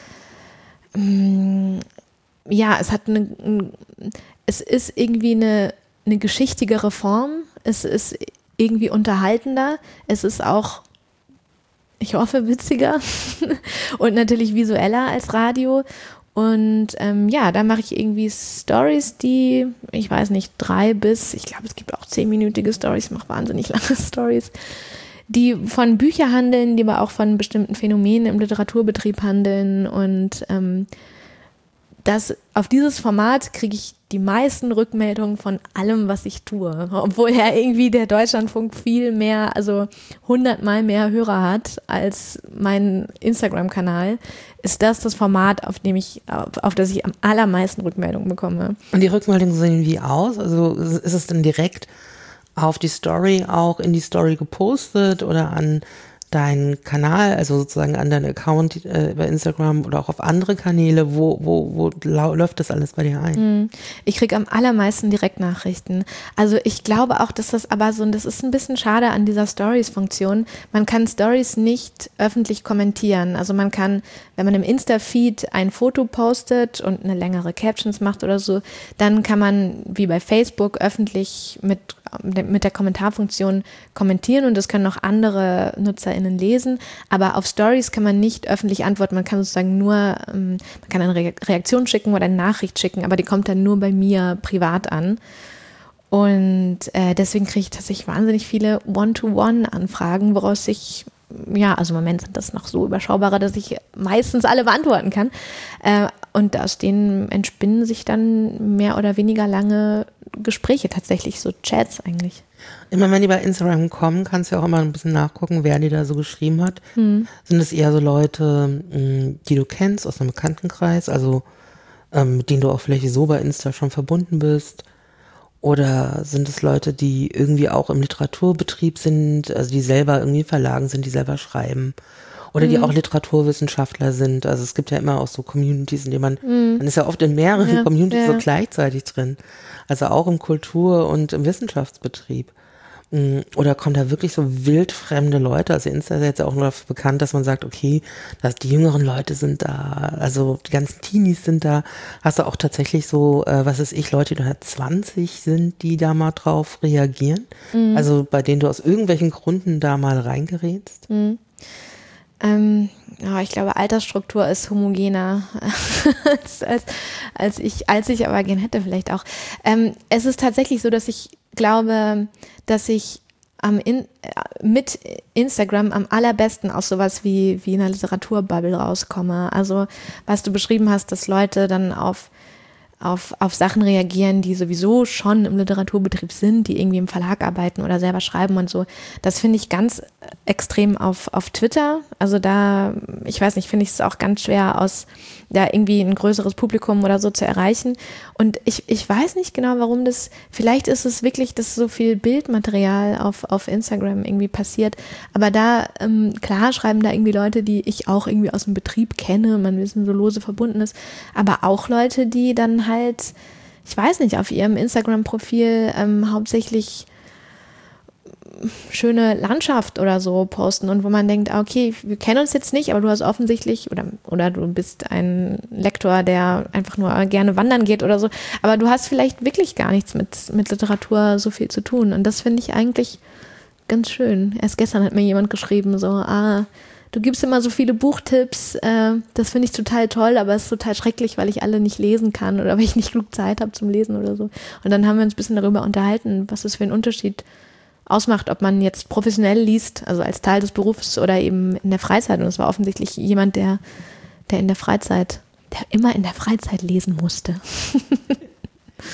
mm, ja, es hat eine, es ist irgendwie eine, eine geschichtigere Form. Es ist irgendwie unterhaltender. Es ist auch, ich hoffe, witziger und natürlich visueller als Radio. Und ähm, ja, da mache ich irgendwie Stories, die, ich weiß nicht, drei bis, ich glaube, es gibt auch zehnminütige Stories, ich mache wahnsinnig lange Stories, die von Büchern handeln, die aber auch von bestimmten Phänomenen im Literaturbetrieb handeln. Und ähm, das, auf dieses Format kriege ich die meisten Rückmeldungen von allem, was ich tue. Obwohl ja irgendwie der Deutschlandfunk viel mehr, also hundertmal mehr Hörer hat als mein Instagram-Kanal, ist das das Format, auf dem ich, auf, auf das ich am allermeisten Rückmeldungen bekomme. Und die Rückmeldungen sehen wie aus? Also ist es dann direkt auf die Story auch in die Story gepostet oder an deinen Kanal, also sozusagen an deinen Account äh, bei Instagram oder auch auf andere Kanäle, wo, wo, wo lau- läuft das alles bei dir ein? Ich kriege am allermeisten Direktnachrichten. Also ich glaube auch, dass das aber so, und das ist ein bisschen schade an dieser Stories-Funktion, man kann Stories nicht öffentlich kommentieren. Also man kann, wenn man im Insta-Feed ein Foto postet und eine längere Captions macht oder so, dann kann man wie bei Facebook öffentlich mit mit der Kommentarfunktion kommentieren und das können auch andere NutzerInnen lesen, aber auf Stories kann man nicht öffentlich antworten, man kann sozusagen nur, ähm, man kann eine Re- Reaktion schicken oder eine Nachricht schicken, aber die kommt dann nur bei mir privat an und äh, deswegen kriege ich tatsächlich wahnsinnig viele One-to-One-Anfragen, woraus ich, ja, also im Moment sind das noch so überschaubarer, dass ich meistens alle beantworten kann äh, und aus denen entspinnen sich dann mehr oder weniger lange Gespräche tatsächlich, so Chats eigentlich. Immer wenn die bei Instagram kommen, kannst du ja auch immer ein bisschen nachgucken, wer die da so geschrieben hat. Hm. Sind es eher so Leute, die du kennst aus einem Bekanntenkreis, also ähm, mit denen du auch vielleicht so bei Insta schon verbunden bist? Oder sind es Leute, die irgendwie auch im Literaturbetrieb sind, also die selber irgendwie in Verlagen sind, die selber schreiben? Oder die mhm. auch Literaturwissenschaftler sind. Also es gibt ja immer auch so Communities, in denen man, mhm. man ist ja oft in mehreren ja, Communities ja. so gleichzeitig drin. Also auch im Kultur- und im Wissenschaftsbetrieb. Oder kommen da wirklich so wildfremde Leute? Also Insta ist jetzt auch nur dafür bekannt, dass man sagt, okay, dass die jüngeren Leute sind da, also die ganzen Teenies sind da. Hast du auch tatsächlich so, äh, was weiß ich, Leute, die unter zwanzig sind, die da mal drauf reagieren? Mhm. Also bei denen du aus irgendwelchen Gründen da mal reingerätst? Mhm. Ähm, ja, ich glaube, Altersstruktur ist homogener als, als, als, ich, als ich aber gern hätte vielleicht auch. Ähm, es ist tatsächlich so, dass ich glaube, dass ich am in, mit Instagram am allerbesten aus sowas wie, wie einer Literaturbubble rauskomme. Also was du beschrieben hast, dass Leute dann auf Auf, auf Sachen reagieren, die sowieso schon im Literaturbetrieb sind, die irgendwie im Verlag arbeiten oder selber schreiben und so. Das finde ich ganz extrem auf, auf Twitter. Also da, ich weiß nicht, finde ich es auch ganz schwer, aus da irgendwie ein größeres Publikum oder so zu erreichen. Und ich, ich weiß nicht genau, warum das, vielleicht ist es wirklich, dass so viel Bildmaterial auf, auf Instagram irgendwie passiert. Aber da, ähm, klar schreiben da irgendwie Leute, die ich auch irgendwie aus dem Betrieb kenne, man wissen, so lose verbunden ist, aber auch Leute, die dann halt, ich weiß nicht, auf ihrem Instagram-Profil ähm, hauptsächlich schöne Landschaft oder so posten und wo man denkt, okay, wir kennen uns jetzt nicht, aber du hast offensichtlich, oder, oder du bist ein Lektor, der einfach nur gerne wandern geht oder so, aber du hast vielleicht wirklich gar nichts mit, mit Literatur so viel zu tun und das finde ich eigentlich ganz schön. Erst gestern hat mir jemand geschrieben, so, ah, du gibst immer so viele Buchtipps, äh, das finde ich total toll, aber es ist total schrecklich, weil ich alle nicht lesen kann oder weil ich nicht genug Zeit habe zum Lesen oder so. Und dann haben wir uns ein bisschen darüber unterhalten, was es für einen Unterschied ausmacht, ob man jetzt professionell liest, also als Teil des Berufs oder eben in der Freizeit. Und es war offensichtlich jemand, der, der in der Freizeit, der immer in der Freizeit lesen musste.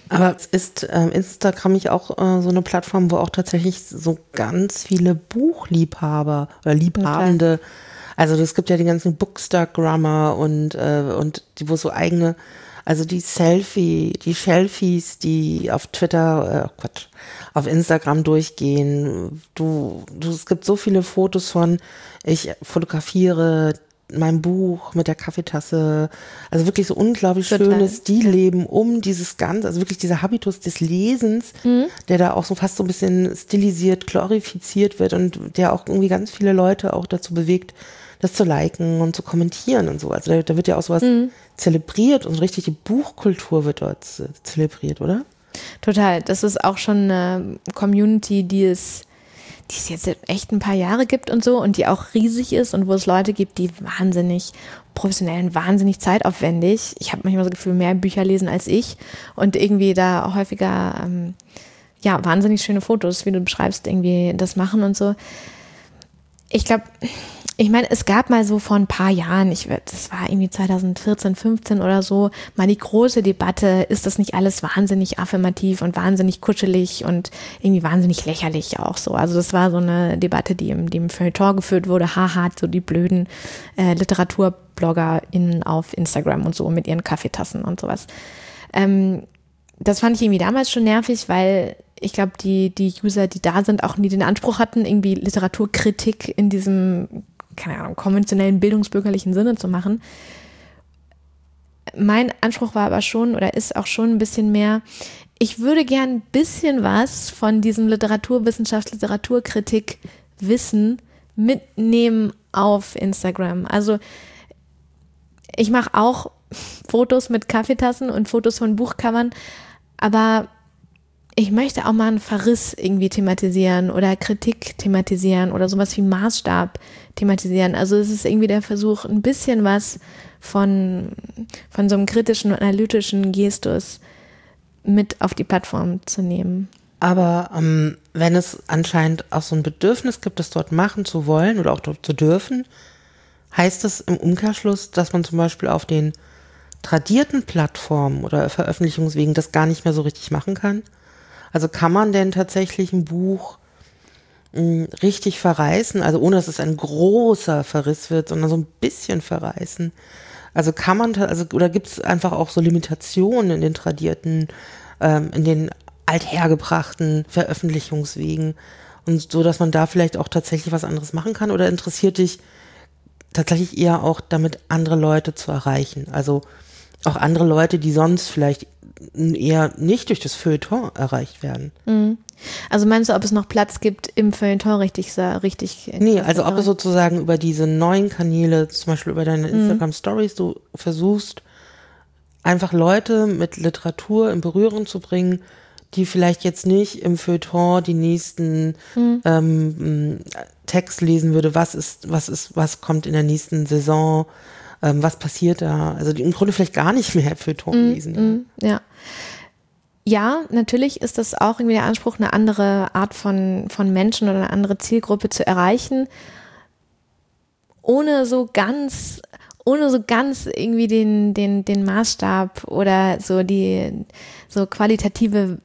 Aber es ist äh, Instagram nicht auch äh, so eine Plattform, wo auch tatsächlich so ganz viele Buchliebhaber oder Liebhabende, okay. Also es gibt ja die ganzen Bookstagrammer und äh, und die, wo so eigene, also die Selfie, die Selfies, die auf Twitter, äh, Quatsch, auf Instagram durchgehen. Du, du, es gibt so viele Fotos von, ich fotografiere mein Buch mit der Kaffeetasse, also wirklich so unglaublich Total. schönes Stillleben um dieses Ganze, also wirklich dieser Habitus des Lesens, mhm. der da auch so fast so ein bisschen stilisiert, glorifiziert wird und der auch irgendwie ganz viele Leute auch dazu bewegt, das zu liken und zu kommentieren und so. Also da, da wird ja auch sowas mhm. zelebriert und richtig die Buchkultur wird dort zelebriert, oder? Total. Das ist auch schon eine Community, die es die es jetzt echt ein paar Jahre gibt und so und die auch riesig ist und wo es Leute gibt, die wahnsinnig professionell und wahnsinnig zeitaufwendig. Ich habe manchmal das Gefühl, mehr Bücher lesen als ich und irgendwie da häufiger, ähm, ja, wahnsinnig schöne Fotos, wie du beschreibst, irgendwie das machen und so. Ich glaube, ich meine, es gab mal so vor ein paar Jahren, ich, das war irgendwie zwanzig vierzehn, fünfzehn oder so, mal die große Debatte, ist das nicht alles wahnsinnig affirmativ und wahnsinnig kuschelig und irgendwie wahnsinnig lächerlich auch so. Also das war so eine Debatte, die im, die im Feuilleton geführt wurde, haha, so die blöden äh, LiteraturbloggerInnen auf Instagram und so mit ihren Kaffeetassen und sowas. Ähm, das fand ich irgendwie damals schon nervig, weil ich glaube, die, die User, die da sind, auch nie den Anspruch hatten, irgendwie Literaturkritik in diesem, keine Ahnung, konventionellen bildungsbürgerlichen Sinne zu machen. Mein Anspruch war aber schon oder ist auch schon ein bisschen mehr, ich würde gern ein bisschen was von diesem Literaturwissenschaft, Literaturkritik Wissen mitnehmen auf Instagram. Also ich mache auch Fotos mit Kaffeetassen und Fotos von Buchcovern, aber ich möchte auch mal einen Verriss irgendwie thematisieren oder Kritik thematisieren oder sowas wie Maßstab thematisieren. Also es ist irgendwie der Versuch, ein bisschen was von, von so einem kritischen und analytischen Gestus mit auf die Plattform zu nehmen. Aber ähm, wenn es anscheinend auch so ein Bedürfnis gibt, das dort machen zu wollen oder auch dort zu dürfen, heißt das im Umkehrschluss, dass man zum Beispiel auf den tradierten Plattformen oder Veröffentlichungswegen das gar nicht mehr so richtig machen kann? Also kann man denn tatsächlich ein Buch mh, richtig verreißen, also ohne dass es ein großer Verriss wird, sondern so ein bisschen verreißen? Also kann man, also oder gibt es einfach auch so Limitationen in den tradierten, ähm, in den althergebrachten Veröffentlichungswegen und so, dass man da vielleicht auch tatsächlich was anderes machen kann? Oder interessiert dich tatsächlich eher auch damit, andere Leute zu erreichen? Also auch andere Leute, die sonst vielleicht eher nicht durch das Feuilleton erreicht werden. Also meinst du, ob es noch Platz gibt im Feuilleton richtig? richtig nee, also ob es sozusagen über diese neuen Kanäle, zum Beispiel über deine Instagram-Stories, du versuchst, einfach Leute mit Literatur in Berührung zu bringen, die vielleicht jetzt nicht im Feuilleton die nächsten mhm. ähm, Text lesen würde, was ist, was ist, was kommt in der nächsten Saison, ähm, was passiert da, also die im Grunde vielleicht gar nicht mehr Feuilleton mm, lesen. Mm, ja. Ja, natürlich ist das auch irgendwie der Anspruch, eine andere Art von, von Menschen oder eine andere Zielgruppe zu erreichen, ohne so ganz, ohne so ganz irgendwie den, den, den Maßstab oder so die, so qualitative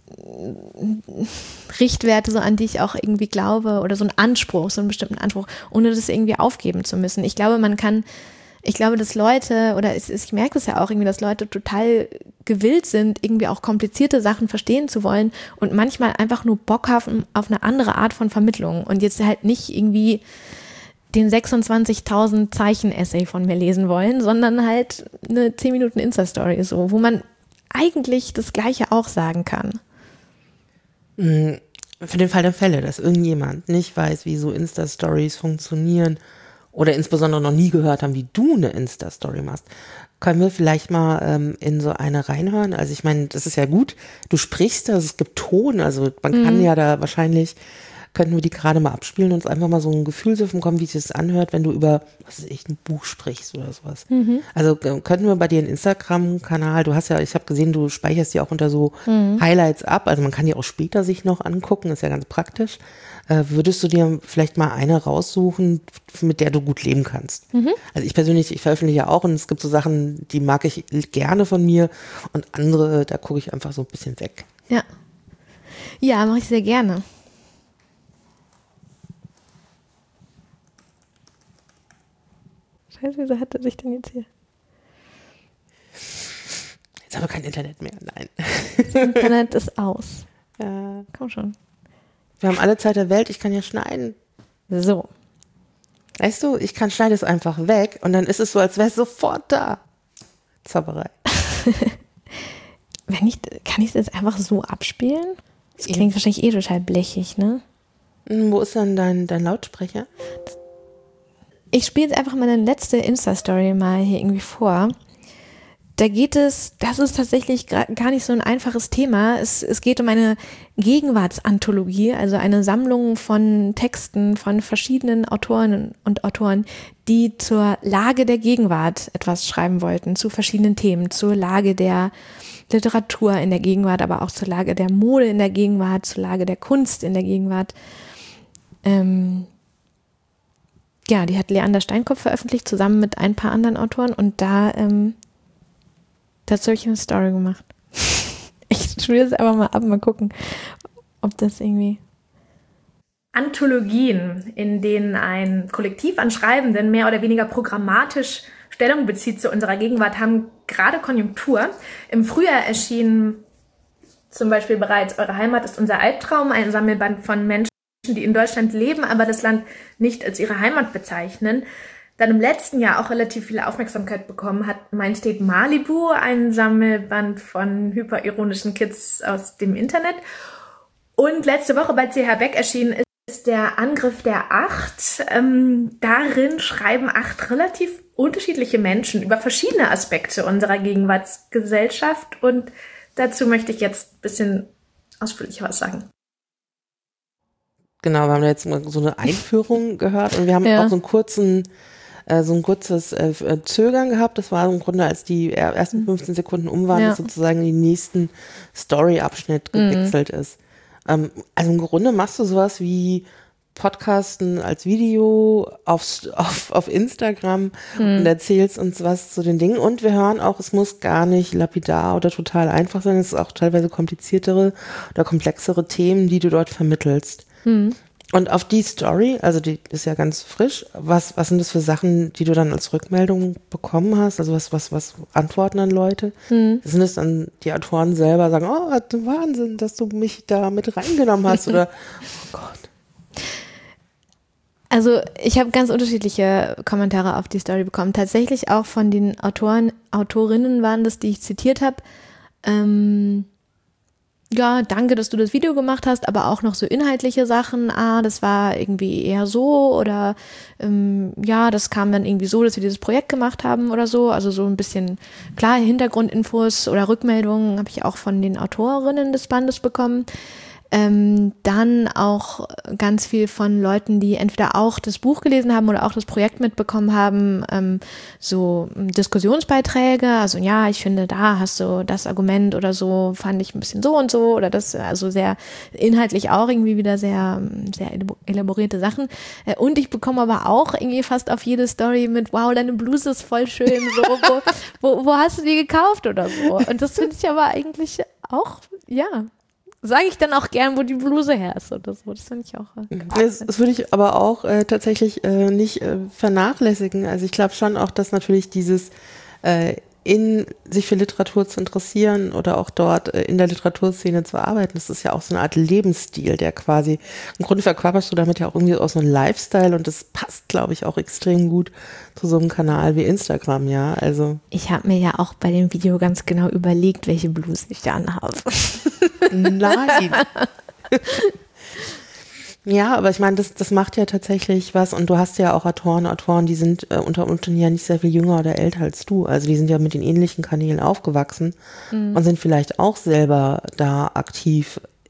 Richtwerte, so an die ich auch irgendwie glaube, oder so einen Anspruch, so einen bestimmten Anspruch, ohne das irgendwie aufgeben zu müssen. Ich glaube, man kann, ich glaube, dass Leute, oder ich, ich merke es ja auch irgendwie, dass Leute total gewillt sind, irgendwie auch komplizierte Sachen verstehen zu wollen und manchmal einfach nur Bock haben auf eine andere Art von Vermittlung und jetzt halt nicht irgendwie den sechsundzwanzigtausend Zeichen Essay von mir lesen wollen, sondern halt eine zehn Minuten Insta-Story, so, wo man eigentlich das Gleiche auch sagen kann. Für den Fall der Fälle, dass irgendjemand nicht weiß, wie so Insta-Stories funktionieren oder insbesondere noch nie gehört haben, wie du eine Insta-Story machst, können wir vielleicht mal ähm, in so eine reinhören? Also ich meine, das ist ja gut, du sprichst, also es gibt Ton, also man kann mhm. ja da wahrscheinlich könnten wir die gerade mal abspielen und uns einfach mal so ein Gefühl so bekommen, wie sich das anhört, wenn du über, was weiß ich, ein Buch sprichst oder sowas. Mhm. Also äh, könnten wir bei dir einen Instagram-Kanal, du hast ja, ich habe gesehen, du speicherst die auch unter so mhm. Highlights ab, also man kann die auch später sich noch angucken, ist ja ganz praktisch. Äh, würdest du dir vielleicht mal eine raussuchen, mit der du gut leben kannst? Mhm. Also ich persönlich, ich veröffentliche ja auch und es gibt so Sachen, die mag ich gerne von mir und andere, da gucke ich einfach so ein bisschen weg. Ja. Ja, mache ich sehr gerne. Scheiße, wieso hat er sich denn jetzt hier? Jetzt haben wir kein Internet mehr, nein. Das Internet ist aus. Ja. Komm schon. Wir haben alle Zeit der Welt, ich kann ja schneiden. So. Weißt du, ich kann schneide es einfach weg und dann ist es so, als wäre es sofort da. Zauberei. Wenn ich, kann ich es jetzt einfach so abspielen? Das klingt ja wahrscheinlich eh total blechig, ne? Wo ist dann dein, dein Lautsprecher? Ich spiele jetzt einfach meine letzte Insta-Story mal hier irgendwie vor. Da geht es, das ist tatsächlich gar nicht so ein einfaches Thema. Es, es geht um eine Gegenwartsanthologie, also eine Sammlung von Texten von verschiedenen Autoren und Autoren, die zur Lage der Gegenwart etwas schreiben wollten, zu verschiedenen Themen, zur Lage der Literatur in der Gegenwart, aber auch zur Lage der Mode in der Gegenwart, zur Lage der Kunst in der Gegenwart. Ähm, ja, die hat Leander Steinkopf veröffentlicht, zusammen mit ein paar anderen Autoren und da ähm, dazu habe ich eine Story gemacht. Ich spiele es einfach mal ab, mal gucken, ob das irgendwie... Anthologien, in denen ein Kollektiv an Schreibenden mehr oder weniger programmatisch Stellung bezieht zu unserer Gegenwart, haben gerade Konjunktur. Im Frühjahr erschien zum Beispiel bereits Eure Heimat ist unser Albtraum, ein Sammelband von Menschen, die in Deutschland leben, aber das Land nicht als ihre Heimat bezeichnen. Dann im letzten Jahr auch relativ viel Aufmerksamkeit bekommen hat Mein State Malibu, ein Sammelband von hyperironischen Kids aus dem Internet. Und letzte Woche bei C H Beck erschienen ist der Angriff der Acht. Ähm, darin schreiben acht relativ unterschiedliche Menschen über verschiedene Aspekte unserer Gegenwartsgesellschaft. Und dazu möchte ich jetzt ein bisschen ausführlicher was sagen. Genau, wir haben jetzt mal so eine Einführung gehört und wir haben ja auch so einen kurzen, äh, so ein kurzes äh, Zögern gehabt. Das war im Grunde, als die ersten fünfzehn Sekunden um waren, ja. dass sozusagen in den nächsten Story-Abschnitt gewechselt mhm. ist. Ähm, also im Grunde machst du sowas wie Podcasten als Video auf, auf, auf Instagram mhm. und erzählst uns was zu den Dingen. Und wir hören auch, es muss gar nicht lapidar oder total einfach sein. Es ist auch teilweise kompliziertere oder komplexere Themen, die du dort vermittelst. Mhm. Und auf die Story, also die ist ja ganz frisch, was, was sind das für Sachen, die du dann als Rückmeldung bekommen hast? Also was, was, was antworten an Leute? Mhm. Sind es dann die Autoren selber, sagen, oh, Wahnsinn, dass du mich da mit reingenommen hast oder, oh Gott. Also ich habe ganz unterschiedliche Kommentare auf die Story bekommen. Tatsächlich auch von den Autoren, Autorinnen waren das, die ich zitiert habe. Ähm, ja, danke, dass du das Video gemacht hast, aber auch noch so inhaltliche Sachen. Ah, das war irgendwie eher so oder ähm, ja, das kam dann irgendwie so, dass wir dieses Projekt gemacht haben oder so. Also so ein bisschen, klar, Hintergrundinfos oder Rückmeldungen habe ich auch von den Autorinnen des Bandes bekommen. Ähm, dann auch ganz viel von Leuten, die entweder auch das Buch gelesen haben oder auch das Projekt mitbekommen haben, ähm, so Diskussionsbeiträge, also ja, ich finde, da hast du das Argument oder so, fand ich ein bisschen so und so oder das, also sehr inhaltlich auch irgendwie wieder sehr, sehr elaborierte Sachen. Äh, und ich bekomme aber auch irgendwie fast auf jede Story mit, wow, deine Bluse ist voll schön, so, wo, wo, wo hast du die gekauft oder so? Und das finde ich aber eigentlich auch, ja, sage ich dann auch gern, wo die Bluse her ist oder so. Das finde ich auch. Äh, das, das würde ich aber auch äh, tatsächlich äh, nicht äh, vernachlässigen. Also ich glaube schon auch, dass natürlich dieses äh, in sich für Literatur zu interessieren oder auch dort äh, in der Literaturszene zu arbeiten, das ist ja auch so eine Art Lebensstil, der quasi, im Grunde verkörperst du damit ja auch irgendwie auch so einen Lifestyle und das passt, glaube ich, auch extrem gut zu so einem Kanal wie Instagram, ja, also. Ich habe mir ja auch bei dem Video ganz genau überlegt, welche Bluse ich da anhabe. Nein. Ja, aber ich meine, das, das macht ja tatsächlich was und du hast ja auch Autoren, Autoren, die sind äh, unter Umständen ja nicht sehr viel jünger oder älter als du. Also die sind ja mit den ähnlichen Kanälen aufgewachsen mhm. und sind vielleicht auch selber da aktiv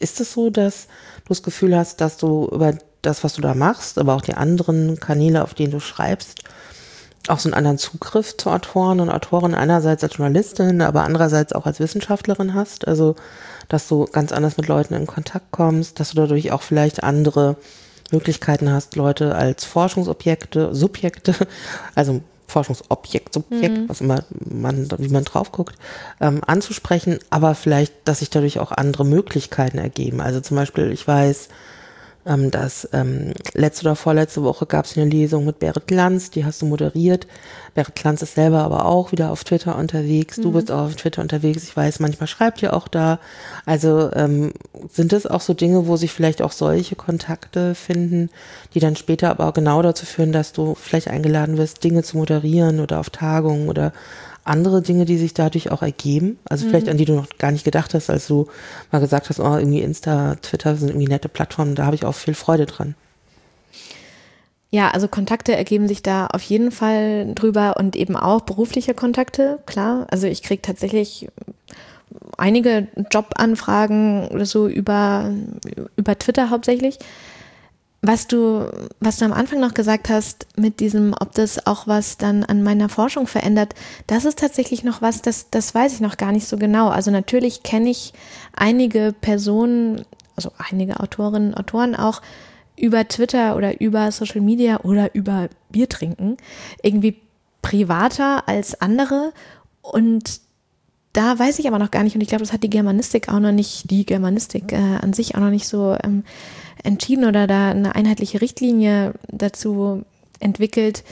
ist es so, dass du das Gefühl hast, dass du über das, was du da machst, aber auch die anderen Kanäle, auf denen du schreibst, auch so einen anderen Zugriff zu Autoren und Autorinnen einerseits als Journalistin, aber andererseits auch als Wissenschaftlerin hast? Also, dass du ganz anders mit Leuten in Kontakt kommst, dass du dadurch auch vielleicht andere Möglichkeiten hast, Leute als Forschungsobjekte, Subjekte, also Forschungsobjekt, Subjekt, mhm. was immer man, wie man drauf guckt, ähm, anzusprechen, aber vielleicht, dass sich dadurch auch andere Möglichkeiten ergeben. Also zum Beispiel, ich weiß, ähm, dass ähm, letzte oder vorletzte Woche gab es eine Lesung mit Berit Glanz, die hast du moderiert. Berit Glanz ist selber aber auch wieder auf Twitter unterwegs. Mhm. Du bist auch auf Twitter unterwegs. Ich weiß, manchmal schreibt ihr auch da. Also ähm, sind es auch so Dinge, wo sich vielleicht auch solche Kontakte finden, die dann später aber auch genau dazu führen, dass du vielleicht eingeladen wirst, Dinge zu moderieren oder auf Tagungen oder andere Dinge, die sich dadurch auch ergeben? Also vielleicht, mhm. an die du noch gar nicht gedacht hast, als du mal gesagt hast, oh, irgendwie Insta, Twitter sind irgendwie nette Plattformen, da habe ich auch viel Freude dran. Ja, also Kontakte ergeben sich da auf jeden Fall drüber und eben auch berufliche Kontakte, klar. Also ich kriege tatsächlich einige Jobanfragen oder so über, über Twitter hauptsächlich. Was du, was du am Anfang noch gesagt hast, mit diesem, ob das auch was dann an meiner Forschung verändert, das ist tatsächlich noch was, das, das weiß ich noch gar nicht so genau. Also natürlich kenne ich einige Personen, also einige Autorinnen, Autoren auch, über Twitter oder über Social Media oder über Bier trinken, irgendwie privater als andere. Und da weiß ich aber noch gar nicht, und ich glaube, das hat die Germanistik auch noch nicht, die Germanistik äh, an sich auch noch nicht so ähm, entschieden oder da eine einheitliche Richtlinie dazu entwickelt.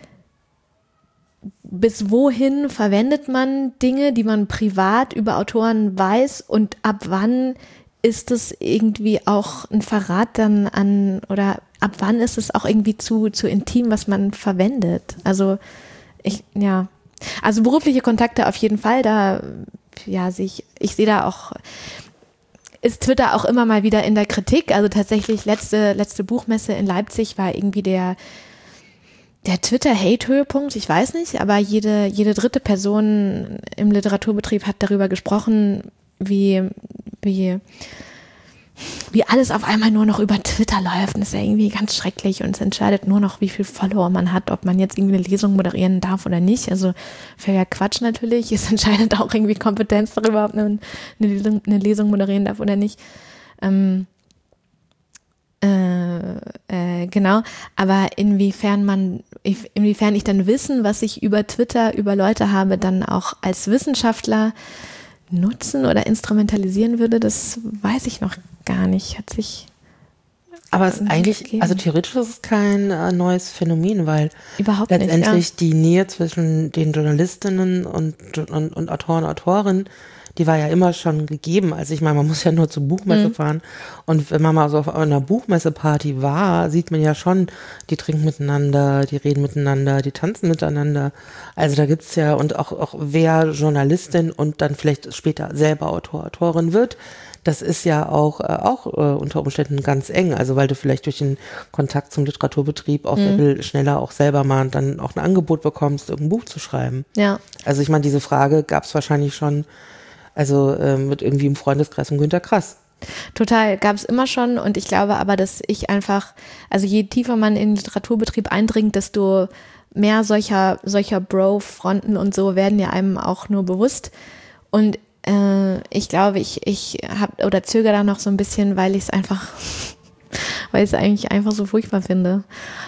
Bis wohin verwendet man Dinge, die man privat über Autoren weiß, und ab wann ist es irgendwie auch ein Verrat dann an, oder ab wann ist es auch irgendwie zu, zu intim, was man verwendet? Also ich, ja, also berufliche Kontakte auf jeden Fall, da, ja, sehe ich, ich sehe da auch, ist Twitter auch immer mal wieder in der Kritik. Also tatsächlich letzte, letzte Buchmesse in Leipzig war irgendwie der, der Twitter-Hate-Höhepunkt, ich weiß nicht, aber jede, jede dritte Person im Literaturbetrieb hat darüber gesprochen, wie, wie, wie alles auf einmal nur noch über Twitter läuft. Und das ist ja irgendwie ganz schrecklich, und es entscheidet nur noch, wie viel Follower man hat, ob man jetzt irgendwie eine Lesung moderieren darf oder nicht. Also völliger Quatsch natürlich. Es entscheidet auch irgendwie Kompetenz darüber, ob man eine Lesung, eine Lesung moderieren darf oder nicht. Ähm, äh, äh, genau. Aber inwiefern man, inwiefern ich dann Wissen, was ich über Twitter über Leute habe, dann auch als Wissenschaftler nutzen oder instrumentalisieren würde, das weiß ich noch gar nicht. Hat sich Aber es ist eigentlich, gegeben. Also theoretisch ist es kein äh, neues Phänomen, weil Überhaupt letztendlich nicht, ja. die Nähe zwischen den Journalistinnen und, und, und Autoren, Autorinnen, die war ja immer schon gegeben. Also ich meine, man muss ja nur zur Buchmesse mhm. fahren, und wenn man mal so auf einer Buchmesseparty war, sieht man ja schon, die trinken miteinander, die reden miteinander, die tanzen miteinander. Also da gibt's ja, und auch, auch wer Journalistin und dann vielleicht später selber Autor, Autorin wird, das ist ja auch, äh, auch äh, unter Umständen ganz eng, also weil du vielleicht durch den Kontakt zum Literaturbetrieb auch mhm. sehr viel schneller auch selber mal dann auch ein Angebot bekommst, irgendein Buch zu schreiben. Ja. Also ich meine, diese Frage gab's wahrscheinlich schon, also äh, mit irgendwie im Freundeskreis von Günter Grass. Total, gab es immer schon, und ich glaube aber, dass ich einfach, also je tiefer man in den Literaturbetrieb eindringt, desto mehr solcher, solcher Bro-Fronten und so werden ja einem auch nur bewusst, und äh, ich glaube, ich, ich habe oder zögere da noch so ein bisschen, weil ich es einfach, weil ich es eigentlich einfach so furchtbar finde.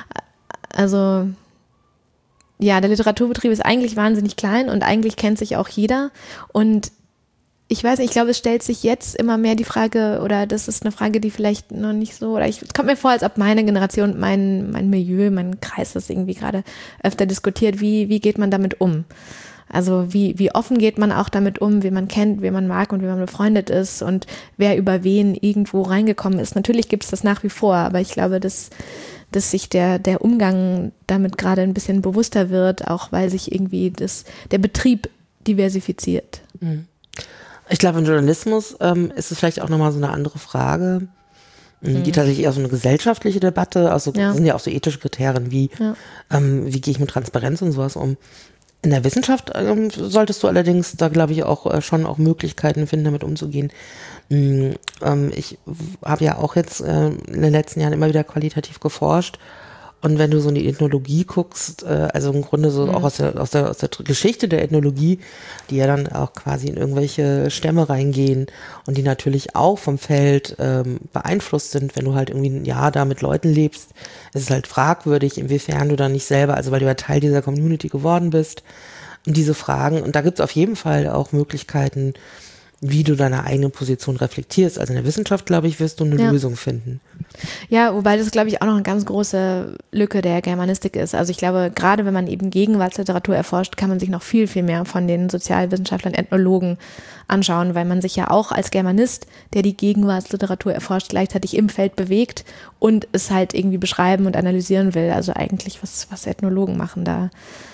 Also ja, der Literaturbetrieb ist eigentlich wahnsinnig klein und eigentlich kennt sich auch jeder, und ich weiß nicht, ich glaube, es stellt sich jetzt immer mehr die Frage, oder das ist eine Frage, die vielleicht noch nicht so, oder ich, es kommt mir vor, als ob meine Generation, mein, mein Milieu, mein Kreis das irgendwie gerade öfter diskutiert, wie, wie geht man damit um? Also wie, wie offen geht man auch damit um, wen man kennt, wen man mag und wie man befreundet ist und wer über wen irgendwo reingekommen ist. Natürlich gibt es das nach wie vor, aber ich glaube, dass, dass sich der, der Umgang damit gerade ein bisschen bewusster wird, auch weil sich irgendwie das, der Betrieb diversifiziert. Mhm. Ich glaube, im Journalismus ähm, ist es vielleicht auch nochmal so eine andere Frage, mhm. die tatsächlich eher so eine gesellschaftliche Debatte, also ja. sind ja auch so ethische Kriterien wie, ja. ähm, wie gehe ich mit Transparenz und sowas um. In der Wissenschaft ähm, solltest du allerdings da, glaube ich, auch äh, schon auch Möglichkeiten finden, damit umzugehen. Mm, ähm, ich habe ja auch jetzt äh, in den letzten Jahren immer wieder qualitativ geforscht. Und wenn du so in die Ethnologie guckst, äh, also im Grunde so mhm. auch aus der, aus der, aus der Geschichte der Ethnologie, die ja dann auch quasi in irgendwelche Stämme reingehen und die natürlich auch vom Feld ähm, beeinflusst sind, wenn du halt irgendwie ein Jahr da mit Leuten lebst, ist es halt fragwürdig, inwiefern du dann nicht selber, also weil du ja Teil dieser Community geworden bist, und diese Fragen, und da gibt es auf jeden Fall auch Möglichkeiten, wie du deine eigene Position reflektierst. Also in der Wissenschaft, glaube ich, wirst du eine ja. Lösung finden. Ja, wobei das, glaube ich, auch noch eine ganz große Lücke der Germanistik ist. Also ich glaube, gerade wenn man eben Gegenwartsliteratur erforscht, kann man sich noch viel, viel mehr von den Sozialwissenschaftlern, Ethnologen anschauen, weil man sich ja auch als Germanist, der die Gegenwartsliteratur erforscht, gleichzeitig im Feld bewegt und es halt irgendwie beschreiben und analysieren will. Also eigentlich, was, was Ethnologen machen da.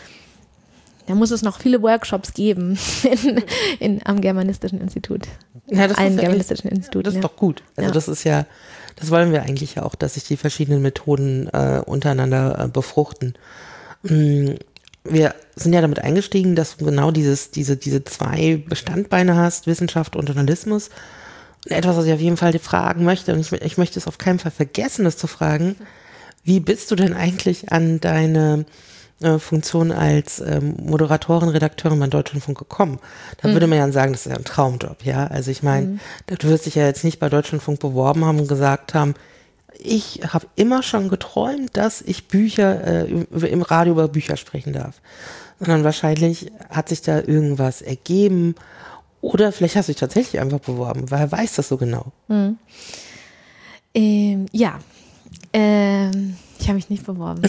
Da muss es noch viele Workshops geben in, in, am Germanistischen Institut. Ja, das Allen ist Germanistischen Instituten. Das ist ja. doch gut. Also ja. das ist ja, das wollen wir eigentlich ja auch, dass sich die verschiedenen Methoden äh, untereinander äh, befruchten. Mm, wir sind ja damit eingestiegen, dass du genau dieses, diese, diese zwei Bestandbeine hast, Wissenschaft und Journalismus. Und etwas, was ich auf jeden Fall fragen möchte, und ich, ich möchte es auf keinen Fall vergessen, das zu fragen, wie bist du denn eigentlich an deine Funktion als ähm, Moderatorin, Redakteurin beim Deutschlandfunk gekommen? Da mhm. würde man ja sagen, das ist ja ein Traumjob, ja. Also ich meine, mhm. du wirst dich ja jetzt nicht bei Deutschlandfunk beworben haben und gesagt haben, ich habe immer schon geträumt, dass ich Bücher äh, im Radio über Bücher sprechen darf. Sondern wahrscheinlich hat sich da irgendwas ergeben oder vielleicht hast du dich tatsächlich einfach beworben. Wer weiß das so genau? Mhm. Ähm, ja. Ähm. Ich habe mich nicht beworben.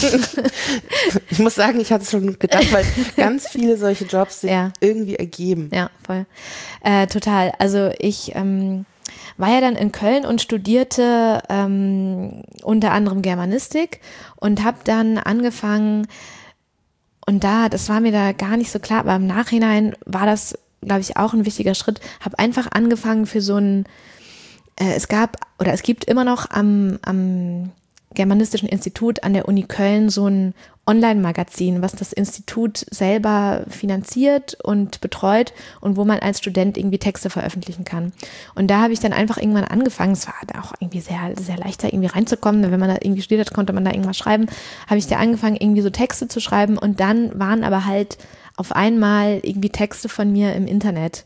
Ich muss sagen, ich hatte es schon gedacht, weil ganz viele solche Jobs sich ja. irgendwie ergeben. Ja, voll. Äh, total. Also ich ähm, war ja dann in Köln und studierte ähm, unter anderem Germanistik und habe dann angefangen, und da, das war mir da gar nicht so klar, aber im Nachhinein war das, glaube ich, auch ein wichtiger Schritt, habe einfach angefangen für so ein, äh, es gab, oder es gibt immer noch am, am Germanistischen Institut an der Uni Köln so ein Online-Magazin, was das Institut selber finanziert und betreut und wo man als Student irgendwie Texte veröffentlichen kann. Und da habe ich dann einfach irgendwann angefangen, es war da auch irgendwie sehr, sehr leicht da irgendwie reinzukommen, wenn man da irgendwie studiert hat, konnte man da irgendwas schreiben, habe ich da angefangen, irgendwie so Texte zu schreiben und dann waren aber halt auf einmal irgendwie Texte von mir im Internet,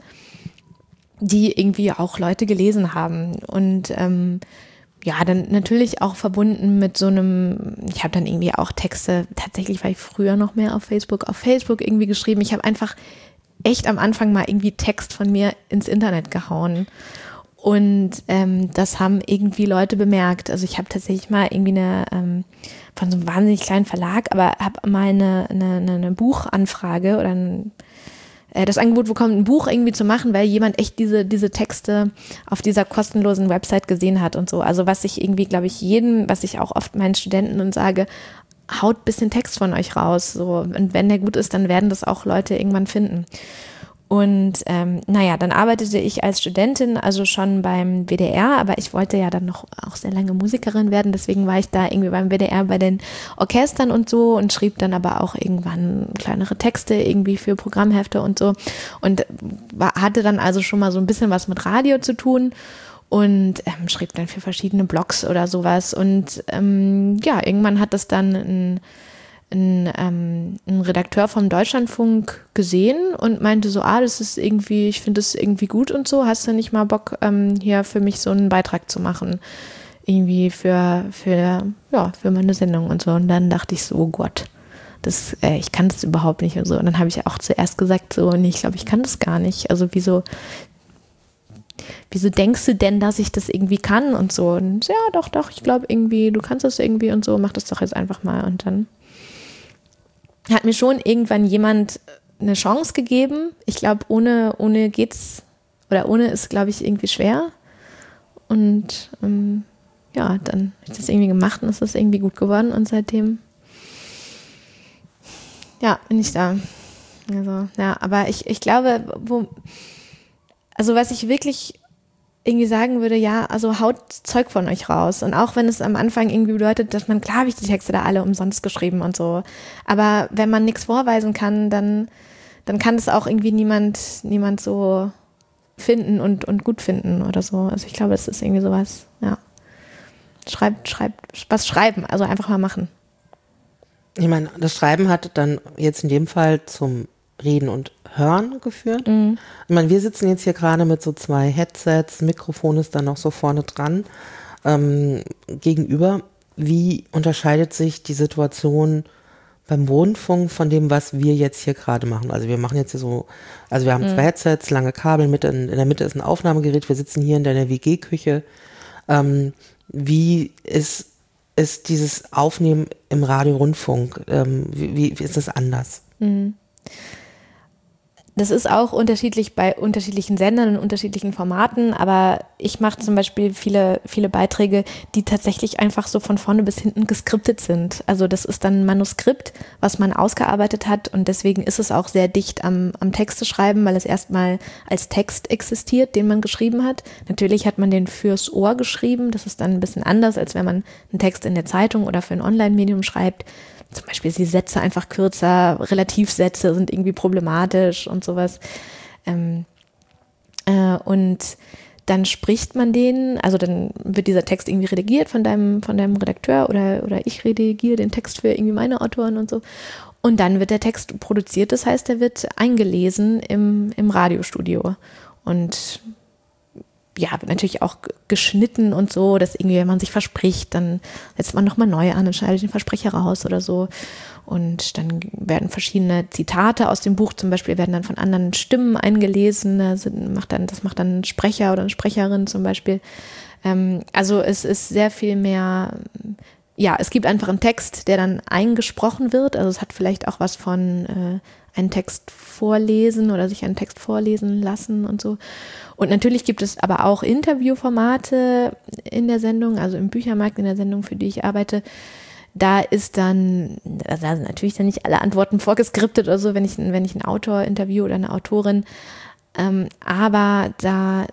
die irgendwie auch Leute gelesen haben und ähm, ja, dann natürlich auch verbunden mit so einem, ich habe dann irgendwie auch Texte, tatsächlich war ich früher noch mehr auf Facebook, auf Facebook irgendwie geschrieben. Ich habe einfach echt am Anfang mal irgendwie Text von mir ins Internet gehauen. Und ähm, das haben irgendwie Leute bemerkt. Also ich habe tatsächlich mal irgendwie eine, ähm, von so einem wahnsinnig kleinen Verlag, aber habe mal eine, eine, eine Buchanfrage oder ein das Angebot bekommen, ein Buch irgendwie zu machen, weil jemand echt diese diese Texte auf dieser kostenlosen Website gesehen hat und so. Also was ich irgendwie, glaube ich, jeden, was ich auch oft meinen Studenten und sage, haut ein bisschen Text von euch raus. So. Und wenn der gut ist, dann werden das auch Leute irgendwann finden. Und ähm, naja, dann arbeitete ich als Studentin also schon beim W D R, aber ich wollte ja dann noch auch sehr lange Musikerin werden, deswegen war ich da irgendwie beim W D R bei den Orchestern und so und schrieb dann aber auch irgendwann kleinere Texte irgendwie für Programmhefte und so und war, hatte dann also schon mal so ein bisschen was mit Radio zu tun und ähm, schrieb dann für verschiedene Blogs oder sowas und ähm, ja, irgendwann hat das dann ein Ein, ähm, ein Redakteur vom Deutschlandfunk gesehen und meinte so, ah, das ist irgendwie, ich finde das irgendwie gut und so, hast du nicht mal Bock, ähm, hier für mich so einen Beitrag zu machen? Irgendwie für, für, ja, für meine Sendung und so. Und dann dachte ich so, oh Gott, das, äh, ich kann das überhaupt nicht und so. Und dann habe ich auch zuerst gesagt so, nee, ich glaube, ich kann das gar nicht. Also wieso, wieso denkst du denn, dass ich das irgendwie kann und so? Und ja, doch, doch, ich glaube irgendwie, du kannst das irgendwie und so, mach das doch jetzt einfach mal. Und dann hat mir schon irgendwann jemand eine Chance gegeben. Ich glaube, ohne, ohne geht's, oder ohne ist, glaube ich, irgendwie schwer. Und ähm, ja, dann habe ich das irgendwie gemacht und es ist irgendwie gut geworden. Und seitdem, ja, bin ich da. Also, ja, aber ich, ich glaube, wo, also was ich wirklich irgendwie sagen würde, ja, also haut Zeug von euch raus. Und auch wenn es am Anfang irgendwie bedeutet, dass man, klar habe ich die Texte da alle umsonst geschrieben und so. Aber wenn man nichts vorweisen kann, dann, dann kann es auch irgendwie niemand, niemand so finden und, und gut finden oder so. Also ich glaube, das ist irgendwie sowas, ja. Schreibt, schreibt, was schreiben, also einfach mal machen. Ich meine, das Schreiben hat dann jetzt in dem Fall zum Reden und Hören geführt. Mhm. Ich meine, wir sitzen jetzt hier gerade mit so zwei Headsets, Mikrofon ist dann noch so vorne dran ähm, gegenüber. Wie unterscheidet sich die Situation beim Rundfunk von dem, was wir jetzt hier gerade machen? Also wir machen jetzt hier so, also wir haben mhm. zwei Headsets, lange Kabel, mit in, in der Mitte ist ein Aufnahmegerät, wir sitzen hier in deiner W G-Küche. Ähm, wie ist, ist dieses Aufnehmen im Radio-Rundfunk, ähm, wie, wie ist das anders? Mhm. Das ist auch unterschiedlich bei unterschiedlichen Sendern und unterschiedlichen Formaten, aber ich mache zum Beispiel viele, viele Beiträge, die tatsächlich einfach so von vorne bis hinten geskriptet sind. Also das ist dann ein Manuskript, was man ausgearbeitet hat und deswegen ist es auch sehr dicht am, am Texte schreiben, weil es erstmal als Text existiert, den man geschrieben hat. Natürlich hat man den fürs Ohr geschrieben, das ist dann ein bisschen anders, als wenn man einen Text in der Zeitung oder für ein Online-Medium schreibt. Zum Beispiel sind die Sätze einfach kürzer, Relativsätze sind irgendwie problematisch und sowas. Ähm, äh, und dann spricht man den, also dann wird dieser Text irgendwie redigiert von deinem, von deinem Redakteur oder, oder ich redigiere den Text für irgendwie meine Autoren und so. Und dann wird der Text produziert, das heißt, der wird eingelesen im, im Radiostudio. Und ja, wird natürlich auch geschnitten und so, dass irgendwie, wenn man sich verspricht, dann setzt man nochmal neu an und schneidet den Versprecher raus oder so. Und dann werden verschiedene Zitate aus dem Buch zum Beispiel, werden dann von anderen Stimmen eingelesen. Das macht dann, das macht dann ein Sprecher oder eine Sprecherin zum Beispiel. Ähm, also es ist sehr viel mehr, ja, es gibt einfach einen Text, der dann eingesprochen wird. Also es hat vielleicht auch was von äh, einen Text vorlesen oder sich einen Text vorlesen lassen und so. Und natürlich gibt es aber auch Interviewformate in der Sendung, also im Büchermarkt in der Sendung, für die ich arbeite. Da ist dann, da sind natürlich dann nicht alle Antworten vorgeskriptet oder so, wenn ich, wenn ich einen Autor interview oder eine Autorin. Ähm, aber da,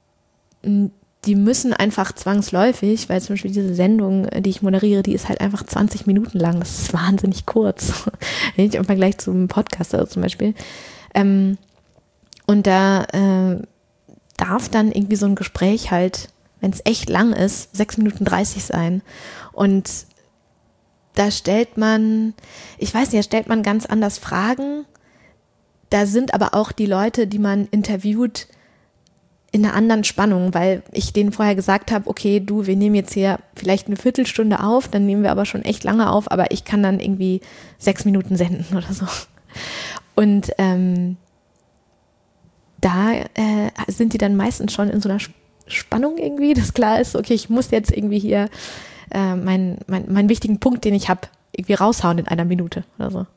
die müssen einfach zwangsläufig, weil zum Beispiel diese Sendung, die ich moderiere, die ist halt einfach zwanzig Minuten lang. Das ist wahnsinnig kurz. Nicht im Vergleich zum Podcast also zum Beispiel. Ähm, und da äh, darf dann irgendwie so ein Gespräch halt, wenn es echt lang ist, sechs Minuten dreißig sein. Und da stellt man, ich weiß nicht, da stellt man ganz anders Fragen. Da sind aber auch die Leute, die man interviewt, in einer anderen Spannung, weil ich denen vorher gesagt habe, okay, du, wir nehmen jetzt hier vielleicht eine Viertelstunde auf, dann nehmen wir aber schon echt lange auf, aber ich kann dann irgendwie sechs Minuten senden oder so. Und ähm, da äh, sind die dann meistens schon in so einer Spannung irgendwie, dass klar ist, okay, ich muss jetzt irgendwie hier äh, meinen mein, mein wichtigen Punkt, den ich habe, irgendwie raushauen in einer Minute oder so.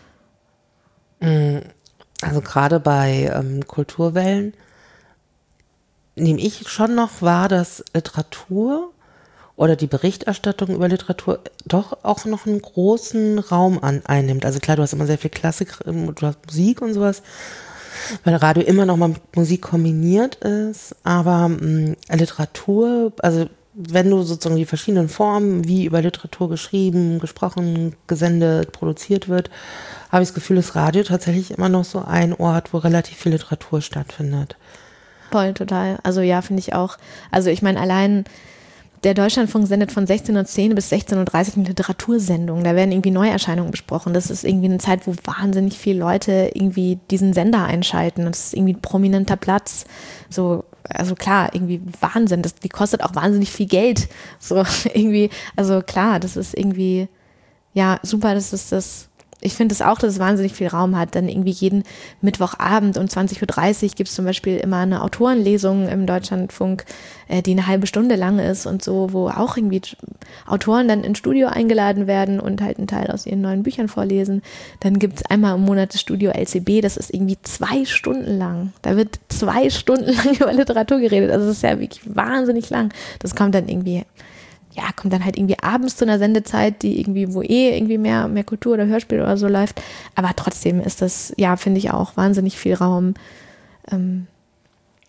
Also gerade bei ähm, Kulturwellen nehme ich schon noch wahr, dass Literatur oder die Berichterstattung über Literatur doch auch noch einen großen Raum an, einnimmt. Also klar, du hast immer sehr viel Klassik, du hast Musik und sowas, weil Radio immer noch mal mit Musik kombiniert ist, aber mh, Literatur, also wenn du sozusagen die verschiedenen Formen, wie über Literatur geschrieben, gesprochen, gesendet, produziert wird, habe ich das Gefühl, dass Radio tatsächlich immer noch so ein Ort, wo relativ viel Literatur stattfindet. Voll, total. Also ja, finde ich auch. Also ich meine, allein der Deutschlandfunk sendet von sechzehn Uhr zehn bis sechzehn Uhr dreißig eine Literatursendung. Da werden irgendwie Neuerscheinungen besprochen. Das ist irgendwie eine Zeit, wo wahnsinnig viele Leute irgendwie diesen Sender einschalten. Das ist irgendwie ein prominenter Platz. So, also klar, irgendwie Wahnsinn. Das, die kostet auch wahnsinnig viel Geld. So irgendwie, also klar, das ist irgendwie, ja, super, das ist das. Ich finde es auch, dass es wahnsinnig viel Raum hat. Dann irgendwie jeden Mittwochabend um zwanzig Uhr dreißig gibt es zum Beispiel immer eine Autorenlesung im Deutschlandfunk, äh, die eine halbe Stunde lang ist und so, wo auch irgendwie Autoren dann ins Studio eingeladen werden und halt einen Teil aus ihren neuen Büchern vorlesen. Dann gibt es einmal im Monat das Studio L C B, das ist irgendwie zwei Stunden lang. Da wird zwei Stunden lang über Literatur geredet. Also das ist ja wirklich wahnsinnig lang. Das kommt dann irgendwie... ja, kommt dann halt irgendwie abends zu einer Sendezeit, die irgendwie, wo eh irgendwie mehr, mehr Kultur oder Hörspiel oder so läuft. Aber trotzdem ist das, ja, finde ich auch wahnsinnig viel Raum. Ähm,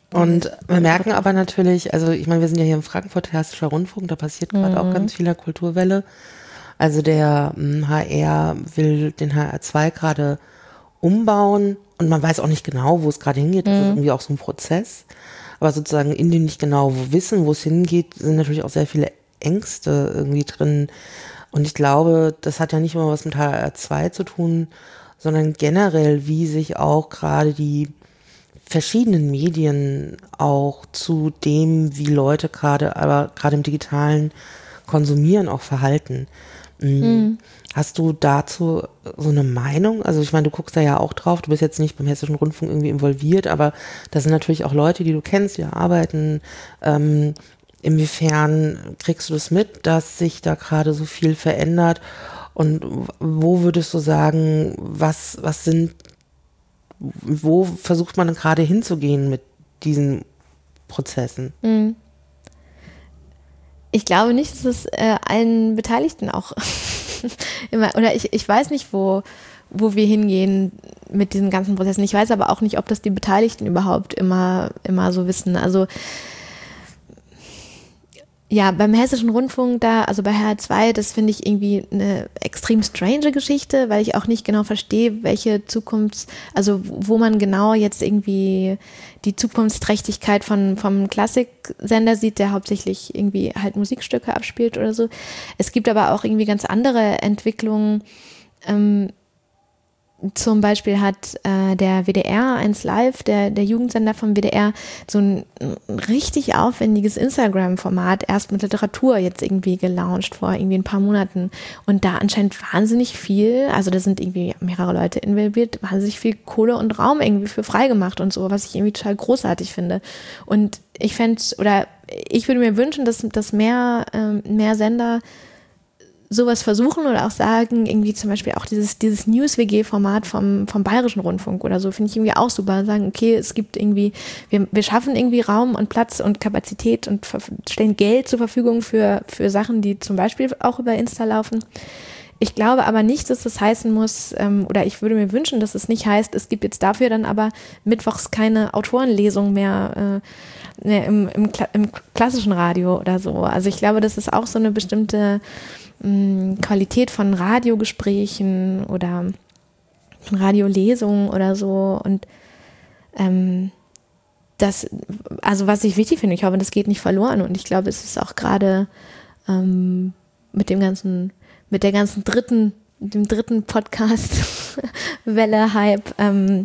Und wir merken aber natürlich, also ich meine, wir sind ja hier im Frankfurt Hessischer Rundfunk, da passiert gerade mhm. auch ganz viel in der Kulturwelle. Also der m, H R will den H R zwei gerade umbauen und man weiß auch nicht genau, wo es gerade hingeht. Das mhm. ist irgendwie auch so ein Prozess. Aber sozusagen in dem nicht genau wo wissen, wo es hingeht, sind natürlich auch sehr viele Ängste irgendwie drin. Und ich glaube, das hat ja nicht immer was mit H R zwei zu tun, sondern generell, wie sich auch gerade die verschiedenen Medien auch zu dem, wie Leute gerade, aber gerade im Digitalen konsumieren, auch verhalten. Mhm. Hast du dazu so eine Meinung? Also ich meine, du guckst da ja auch drauf, du bist jetzt nicht beim Hessischen Rundfunk irgendwie involviert, aber da sind natürlich auch Leute, die du kennst, die arbeiten. Ähm, inwiefern kriegst du das mit, dass sich da gerade so viel verändert? Und wo würdest du sagen, was, was sind, wo versucht man gerade hinzugehen mit diesen Prozessen? Mhm. Ich glaube nicht, dass es äh, allen Beteiligten auch immer, oder ich, ich weiß nicht, wo, wo wir hingehen mit diesen ganzen Prozessen. Ich weiß aber auch nicht, ob das die Beteiligten überhaupt immer, immer so wissen. Also ja, beim Hessischen Rundfunk da, also bei H R zwei, das finde ich irgendwie eine extrem strange Geschichte, weil ich auch nicht genau verstehe, welche Zukunfts-, also wo man genau jetzt irgendwie die Zukunftsträchtigkeit von vom Klassiksender sieht, der hauptsächlich irgendwie halt Musikstücke abspielt oder so. Es gibt aber auch irgendwie ganz andere Entwicklungen. Ähm, Zum Beispiel hat äh, der W D R eins Live, der, der Jugendsender vom W D R, so ein, ein richtig aufwendiges Instagram-Format erst mit Literatur jetzt irgendwie gelauncht vor irgendwie ein paar Monaten. Und da anscheinend wahnsinnig viel, also da sind irgendwie mehrere Leute involviert, wahnsinnig viel Kohle und Raum irgendwie für freigemacht und so, was ich irgendwie total großartig finde. Und ich fände, oder ich würde mir wünschen, dass, dass mehr, ähm, mehr Sender sowas versuchen oder auch sagen, irgendwie zum Beispiel auch dieses, dieses News-W G-Format vom, vom Bayerischen Rundfunk oder so, finde ich irgendwie auch super. Sagen, okay, es gibt irgendwie, wir, wir schaffen irgendwie Raum und Platz und Kapazität und stellen Geld zur Verfügung für, für Sachen, die zum Beispiel auch über Insta laufen. Ich glaube aber nicht, dass das heißen muss, ähm, oder ich würde mir wünschen, dass es nicht heißt, es gibt jetzt dafür dann aber mittwochs keine Autorenlesung mehr, äh, mehr im, im, im klassischen Radio oder so. Also ich glaube, das ist auch so eine bestimmte Qualität von Radiogesprächen oder von Radiolesungen oder so und ähm, das, also was ich wichtig finde, ich hoffe, das geht nicht verloren und ich glaube, es ist auch gerade ähm, mit dem ganzen, mit der ganzen dritten, dem dritten Podcast-Welle-Hype ähm,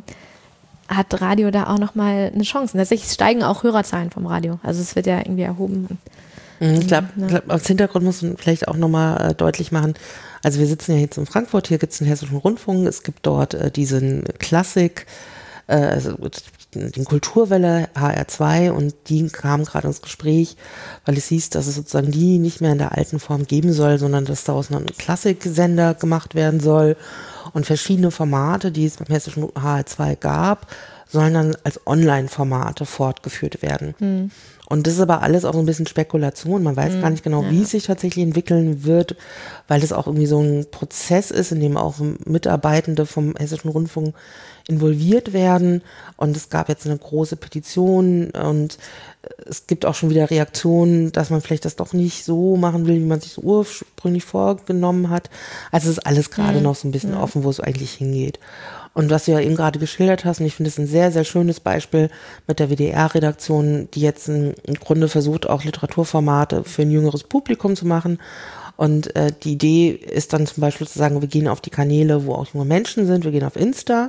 hat Radio da auch nochmal eine Chance. Und tatsächlich steigen auch Hörerzahlen vom Radio, also es wird ja irgendwie erhoben. Ich glaube, glaub, als Hintergrund muss man vielleicht auch nochmal äh, deutlich machen, also wir sitzen ja jetzt in Frankfurt, hier gibt es den Hessischen Rundfunk, es gibt dort äh, diesen Klassik, äh, also den Kulturwelle H R zwei und die kamen gerade ins Gespräch, weil es hieß, dass es sozusagen die nicht mehr in der alten Form geben soll, sondern dass daraus noch ein Klassiksender gemacht werden soll und verschiedene Formate, die es beim Hessischen H R zwei gab, sollen dann als Online-Formate fortgeführt werden. Hm. Und das ist aber alles auch so ein bisschen Spekulation. Man weiß mm, gar nicht genau, ja. wie es sich tatsächlich entwickeln wird, weil das auch irgendwie so ein Prozess ist, in dem auch Mitarbeitende vom Hessischen Rundfunk involviert werden. Und es gab jetzt eine große Petition und es gibt auch schon wieder Reaktionen, dass man vielleicht das doch nicht so machen will, wie man sich so ursprünglich vorgenommen hat. Also es ist alles gerade mm, noch so ein bisschen ja. offen, wo es eigentlich hingeht. Und was du ja eben gerade geschildert hast, und ich finde es ein sehr, sehr schönes Beispiel mit der W D R-Redaktion, die jetzt im Grunde versucht, auch Literaturformate für ein jüngeres Publikum zu machen. Und äh, die Idee ist dann zum Beispiel zu sagen, wir gehen auf die Kanäle, wo auch junge Menschen sind, wir gehen auf Insta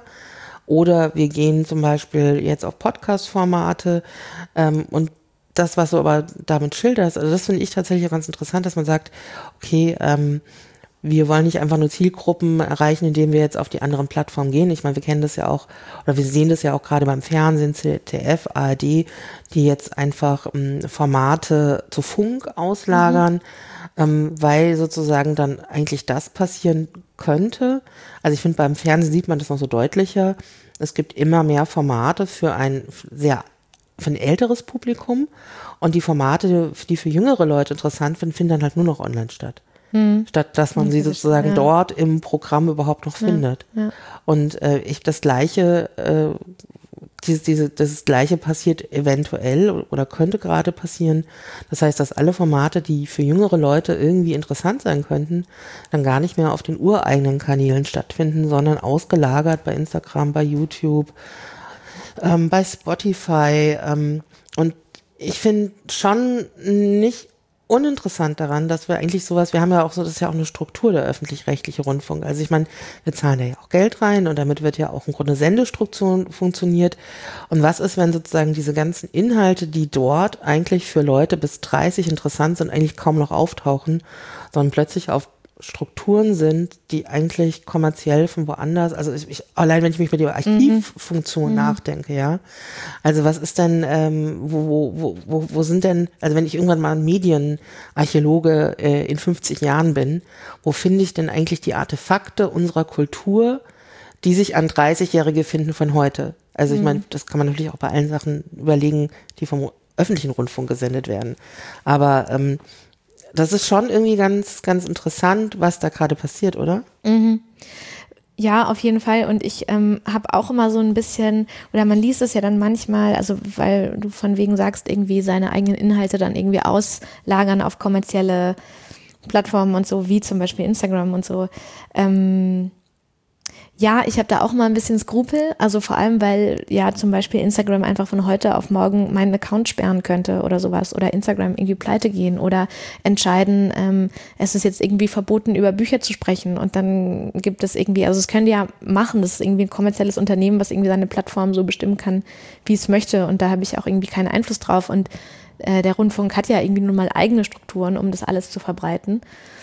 oder wir gehen zum Beispiel jetzt auf Podcast-Formate ähm, und das, was du aber damit schilderst, also das finde ich tatsächlich ganz interessant, dass man sagt, okay, ähm, wir wollen nicht einfach nur Zielgruppen erreichen, indem wir jetzt auf die anderen Plattformen gehen. Ich meine, wir kennen das ja auch, oder wir sehen das ja auch gerade beim Fernsehen, Z D F, A R D, die jetzt einfach ähm, Formate zu Funk auslagern, mhm. ähm, weil sozusagen dann eigentlich das passieren könnte. Also ich finde, beim Fernsehen sieht man das noch so deutlicher. Es gibt immer mehr Formate für ein sehr, für ein älteres Publikum und die Formate, die für jüngere Leute interessant sind, finden dann halt nur noch online statt. Hm. Statt dass man sie sozusagen ja. dort im Programm überhaupt noch ja. findet. Ja. Und äh, ich das Gleiche äh, Diese, diese, das Gleiche passiert eventuell oder könnte gerade passieren. Das heißt, dass alle Formate, die für jüngere Leute irgendwie interessant sein könnten, dann gar nicht mehr auf den ureigenen Kanälen stattfinden, sondern ausgelagert bei Instagram, bei YouTube, ähm, bei Spotify. Ähm, und ich finde schon nicht uninteressant daran, dass wir eigentlich sowas, wir haben ja auch so, das ist ja auch eine Struktur der öffentlich-rechtliche Rundfunk. Also ich meine, wir zahlen da ja auch Geld rein und damit wird ja auch im Grunde Sendestruktur funktioniert. Und was ist, wenn sozusagen diese ganzen Inhalte, die dort eigentlich für Leute bis dreißig interessant sind, eigentlich kaum noch auftauchen, sondern plötzlich auf Strukturen sind, die eigentlich kommerziell von woanders, also ich, ich, allein wenn ich mich über die Archivfunktion mhm. nachdenke, ja, also was ist denn, ähm, wo, wo, wo, wo sind denn, also wenn ich irgendwann mal ein Medienarchäologe äh, in fünfzig Jahren bin, wo finde ich denn eigentlich die Artefakte unserer Kultur, die sich an dreißigjährige finden von heute? Also ich mhm. meine, das kann man natürlich auch bei allen Sachen überlegen, die vom öffentlichen Rundfunk gesendet werden, aber ähm, das ist schon irgendwie ganz, ganz interessant, was da gerade passiert, oder? Mhm. Ja, auf jeden Fall. Und ich ähm, habe auch immer so ein bisschen, oder man liest es ja dann manchmal, also weil du von wegen sagst, irgendwie seine eigenen Inhalte dann irgendwie auslagern auf kommerzielle Plattformen und so, wie zum Beispiel Instagram und so. Ähm, Ja, ich habe da auch mal ein bisschen Skrupel, also vor allem, weil ja zum Beispiel Instagram einfach von heute auf morgen meinen Account sperren könnte oder sowas oder Instagram irgendwie pleite gehen oder entscheiden, ähm, es ist jetzt irgendwie verboten, über Bücher zu sprechen und dann gibt es irgendwie, also es können die ja machen, das ist irgendwie ein kommerzielles Unternehmen, was irgendwie seine Plattform so bestimmen kann, wie es möchte und da habe ich auch irgendwie keinen Einfluss drauf und äh, der Rundfunk hat ja irgendwie nun mal eigene Strukturen, um das alles zu verbreiten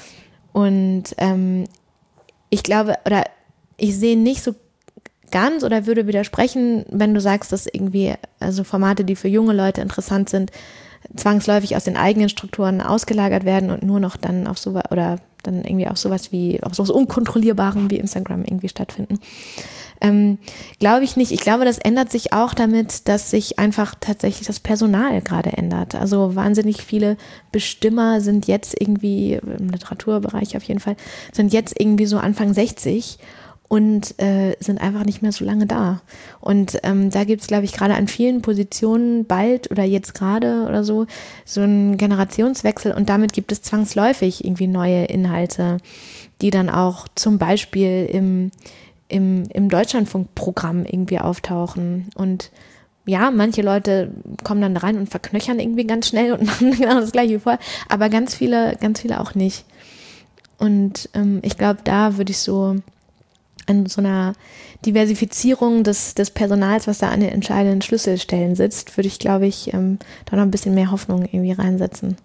und ähm, ich glaube, oder ich sehe nicht so ganz oder würde widersprechen, wenn du sagst, dass irgendwie also Formate, die für junge Leute interessant sind, zwangsläufig aus den eigenen Strukturen ausgelagert werden und nur noch dann auf sowas oder dann irgendwie auf sowas wie auf sowas Unkontrollierbarem wie Instagram irgendwie stattfinden. Ähm, glaube ich nicht. Ich glaube, das ändert sich auch damit, dass sich einfach tatsächlich das Personal gerade ändert. Also wahnsinnig viele Bestimmer sind jetzt irgendwie, im Literaturbereich auf jeden Fall, sind jetzt irgendwie so Anfang sechzig und äh, sind einfach nicht mehr so lange da. Und ähm, da gibt es, glaube ich, gerade an vielen Positionen bald oder jetzt gerade oder so, so einen Generationswechsel und damit gibt es zwangsläufig irgendwie neue Inhalte, die dann auch zum Beispiel im, im, im Deutschlandfunkprogramm irgendwie auftauchen. Und ja, manche Leute kommen dann rein und verknöchern irgendwie ganz schnell und machen genau das gleiche wie vorher, aber ganz viele, ganz viele auch nicht. Und ähm, ich glaube, da würde ich so an so einer Diversifizierung des, des Personals, was da an den entscheidenden Schlüsselstellen sitzt, würde ich, glaube ich, ähm, da noch ein bisschen mehr Hoffnung irgendwie reinsetzen.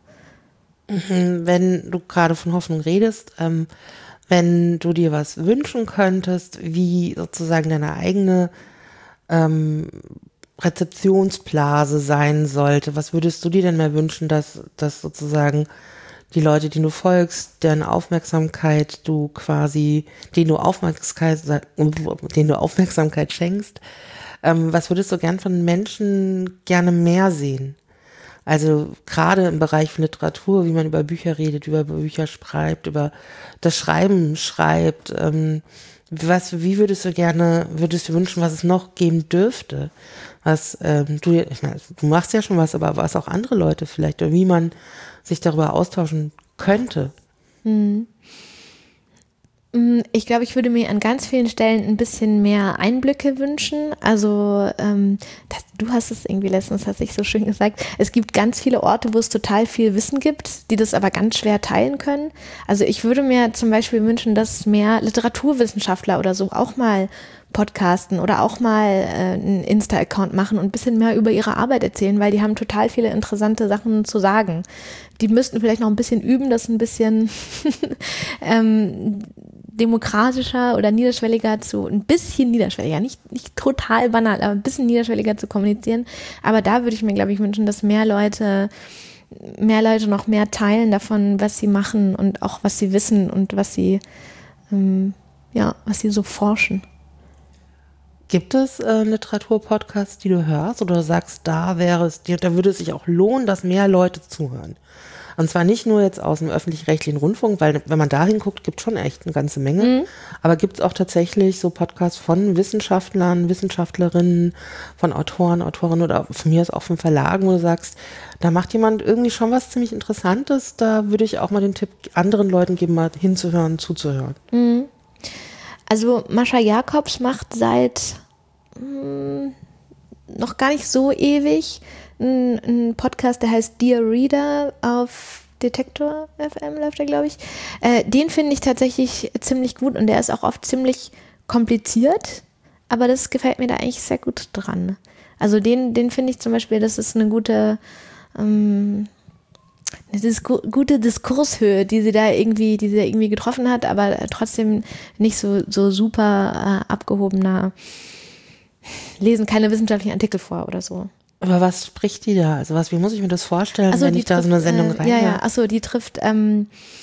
Wenn du gerade von Hoffnung redest, ähm, wenn du dir was wünschen könntest, wie sozusagen deine eigene ähm, Rezeptionsblase sein sollte, was würdest du dir denn mehr wünschen, dass, dass sozusagen die Leute, die du folgst, deren Aufmerksamkeit du quasi, denen du Aufmerksamkeit, denen du Aufmerksamkeit schenkst, ähm, was würdest du gern von Menschen gerne mehr sehen? Also gerade im Bereich von Literatur, wie man über Bücher redet, über Bücher schreibt, über das Schreiben schreibt, ähm, was, wie würdest du gerne, würdest du wünschen, was es noch geben dürfte? Was ähm, du, ich meine, du machst ja schon was, aber was auch andere Leute vielleicht, oder wie man sich darüber austauschen könnte. Hm. Ich glaube, ich würde mir an ganz vielen Stellen ein bisschen mehr Einblicke wünschen. Also ähm, das, du hast es irgendwie letztens, hast dich so schön gesagt, es gibt ganz viele Orte, wo es total viel Wissen gibt, die das aber ganz schwer teilen können. Also ich würde mir zum Beispiel wünschen, dass mehr Literaturwissenschaftler oder so auch mal podcasten oder auch mal äh, einen Insta-Account machen und ein bisschen mehr über ihre Arbeit erzählen, weil die haben total viele interessante Sachen zu sagen. Die müssten vielleicht noch ein bisschen üben, das ein bisschen ähm, demokratischer oder niederschwelliger zu, ein bisschen niederschwelliger, nicht, nicht total banal, aber ein bisschen niederschwelliger zu kommunizieren. Aber da würde ich mir, glaube ich, wünschen, dass mehr Leute, mehr Leute noch mehr teilen davon, was sie machen und auch was sie wissen und was sie, ähm, ja, was sie so forschen. Gibt es äh, Literaturpodcasts, die du hörst oder du sagst, da wäre es, da würde es sich auch lohnen, dass mehr Leute zuhören? Und zwar nicht nur jetzt aus dem öffentlich-rechtlichen Rundfunk, weil wenn man da hinguckt, gibt es schon echt eine ganze Menge. Mhm. Aber gibt es auch tatsächlich so Podcasts von Wissenschaftlern, Wissenschaftlerinnen, von Autoren, Autorinnen oder von mir aus auch von Verlagen, wo du sagst, da macht jemand irgendwie schon was ziemlich Interessantes. Da würde ich auch mal den Tipp anderen Leuten geben, mal hinzuhören, zuzuhören. Mhm. Also Mascha Jakobs macht seit mh, noch gar nicht so ewig ein, ein Podcast, der heißt Dear Reader auf Detektor F M, läuft der, glaube ich. Äh, den finde ich tatsächlich ziemlich gut und der ist auch oft ziemlich kompliziert, aber das gefällt mir da eigentlich sehr gut dran. Also den, den finde ich zum Beispiel, das ist eine gute ähm, eine Disku- gute Diskurshöhe, die sie da irgendwie, die sie da irgendwie getroffen hat, aber trotzdem nicht so, so super äh, abgehobener, lesen keine wissenschaftlichen Artikel vor oder so. Aber was spricht die da? Also was, wie muss ich mir das vorstellen, also wenn ich trifft, da so eine Sendung äh, rein? Ja, ja, achso, die trifft ähm,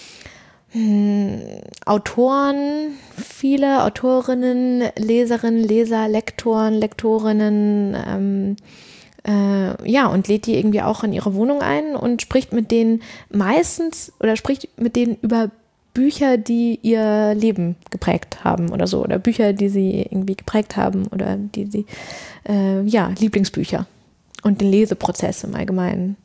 mh, Autoren, viele Autorinnen, Leserinnen, Leser, Lektoren, Lektorinnen, ähm, äh, ja, und lädt die irgendwie auch in ihre Wohnung ein und spricht mit denen meistens oder spricht mit denen über Bücher, die ihr Leben geprägt haben oder so, oder Bücher, die sie irgendwie geprägt haben oder die sie, äh, ja, Lieblingsbücher und den Leseprozess im Allgemeinen.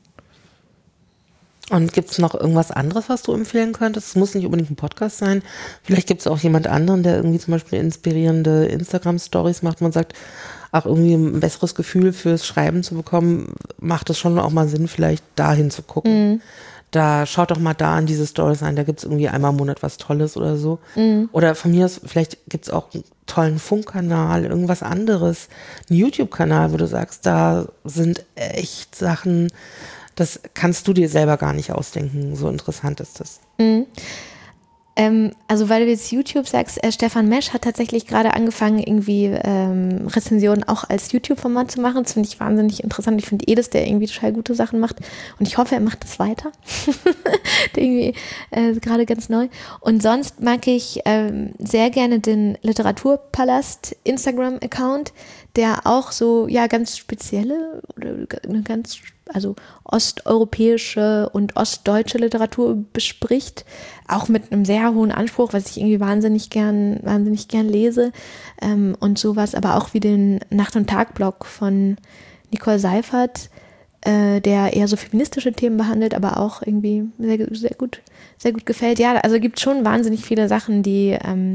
Und gibt es noch irgendwas anderes, was du empfehlen könntest? Es muss nicht unbedingt ein Podcast sein. Vielleicht gibt es auch jemand anderen, der irgendwie zum Beispiel inspirierende Instagram-Stories macht. Man sagt, auch irgendwie ein besseres Gefühl fürs Schreiben zu bekommen, macht es schon auch mal Sinn, vielleicht dahin zu gucken. Mhm. Da schaut doch mal da an diese Stories ein, da gibt es irgendwie einmal im Monat was Tolles oder so. Mhm. Oder von mir aus, vielleicht gibt es auch einen tollen Funkkanal, irgendwas anderes, einen YouTube-Kanal, wo du sagst, da sind echt Sachen, das kannst du dir selber gar nicht ausdenken, so interessant ist das. Mhm. Ähm, also weil du jetzt YouTube sagst, äh, Stefan Mesch hat tatsächlich gerade angefangen, irgendwie ähm, Rezensionen auch als YouTube-Format zu machen. Das finde ich wahnsinnig interessant. Ich finde Edis, der irgendwie total gute Sachen macht. Und ich hoffe, er macht das weiter. der irgendwie äh, gerade ganz neu. Und sonst mag ich ähm, sehr gerne den Literaturpalast Instagram-Account, der auch so, ja, ganz spezielle oder eine ganz, also osteuropäische und ostdeutsche Literatur bespricht, auch mit einem sehr hohen Anspruch, was ich irgendwie wahnsinnig gern, wahnsinnig gern lese, ähm, und sowas, aber auch wie den Nacht- und Tag-Blog von Nicole Seifert, äh, der eher so feministische Themen behandelt, aber auch irgendwie sehr, sehr gut, sehr gut gefällt. Ja, also gibt schon wahnsinnig viele Sachen, die, ähm,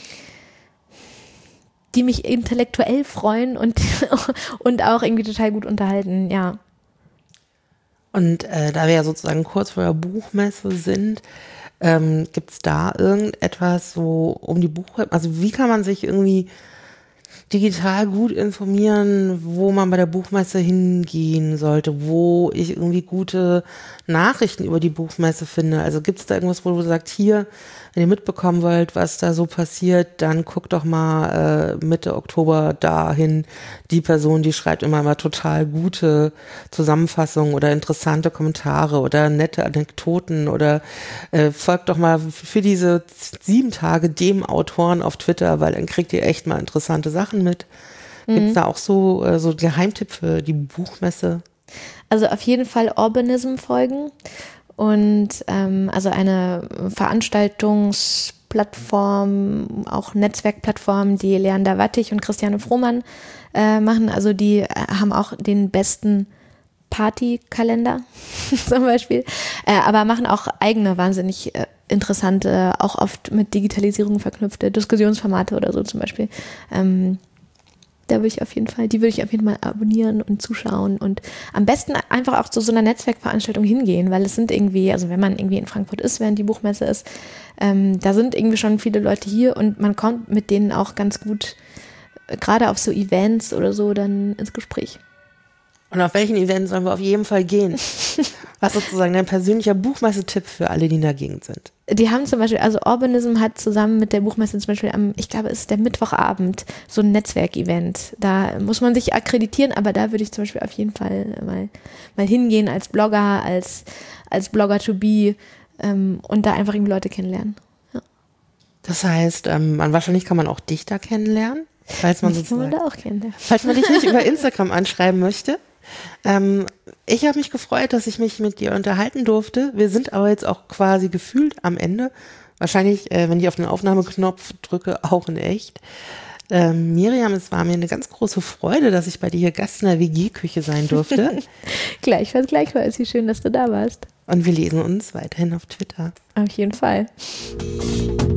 die mich intellektuell freuen und, und auch irgendwie total gut unterhalten, ja. Und äh, da wir ja sozusagen kurz vor der Buchmesse sind, ähm, gibt es da irgendetwas so um die Buchmesse, also wie kann man sich irgendwie digital gut informieren, wo man bei der Buchmesse hingehen sollte, wo ich irgendwie gute Nachrichten über die Buchmesse finde? Also gibt es da irgendwas, wo du sagst, hier, wenn ihr mitbekommen wollt, was da so passiert, dann guckt doch mal äh, Mitte Oktober dahin. Die Person, die schreibt immer mal total gute Zusammenfassungen oder interessante Kommentare oder nette Anekdoten oder äh, folgt doch mal für diese sieben Tage dem Autoren auf Twitter, weil dann kriegt ihr echt mal interessante Sachen mit. Gibt es mhm. da auch so, äh, so Geheimtipp für die Buchmesse? Also auf jeden Fall Urbanism folgen. Und ähm, also eine Veranstaltungsplattform, auch Netzwerkplattform, die Leander Wattig und Christiane Frohmann äh, machen. Also die äh, haben auch den besten Partykalender zum Beispiel, äh, aber machen auch eigene wahnsinnig äh, interessante, auch oft mit Digitalisierung verknüpfte Diskussionsformate oder so zum Beispiel. Ähm, Da würde ich auf jeden Fall, die würde ich auf jeden Fall abonnieren und zuschauen und am besten einfach auch zu so einer Netzwerkveranstaltung hingehen, weil es sind irgendwie, also wenn man irgendwie in Frankfurt ist, während die Buchmesse ist, ähm, da sind irgendwie schon viele Leute hier und man kommt mit denen auch ganz gut, äh, gerade auf so Events oder so, dann ins Gespräch. Und auf welchen Events sollen wir auf jeden Fall gehen? Was sozusagen dein persönlicher Buchmesse-Tipp für alle, die in der Gegend sind? Die haben zum Beispiel, also Urbanism hat zusammen mit der Buchmesse zum Beispiel am, ich glaube, es ist der Mittwochabend, so ein Netzwerkevent. Da muss man sich akkreditieren, aber da würde ich zum Beispiel auf jeden Fall mal, mal hingehen als Blogger, als, als Blogger to be ähm, und da einfach irgendwie Leute kennenlernen. Ja. Das heißt, ähm, man, wahrscheinlich kann man auch dich da kennenlernen, falls man Mich sozusagen, kann man da auch kennenlernen. Falls man dich nicht über Instagram anschreiben möchte. Ähm, ich habe mich gefreut, dass ich mich mit dir unterhalten durfte. Wir sind aber jetzt auch quasi gefühlt am Ende. Wahrscheinlich, äh, wenn ich auf den Aufnahmeknopf drücke, auch in echt. Ähm, Miriam, es war mir eine ganz große Freude, dass ich bei dir hier Gast in der W G-Küche sein durfte. Gleichfalls, gleichfalls. Wie schön, dass du da warst. Und wir lesen uns weiterhin auf Twitter. Auf jeden Fall.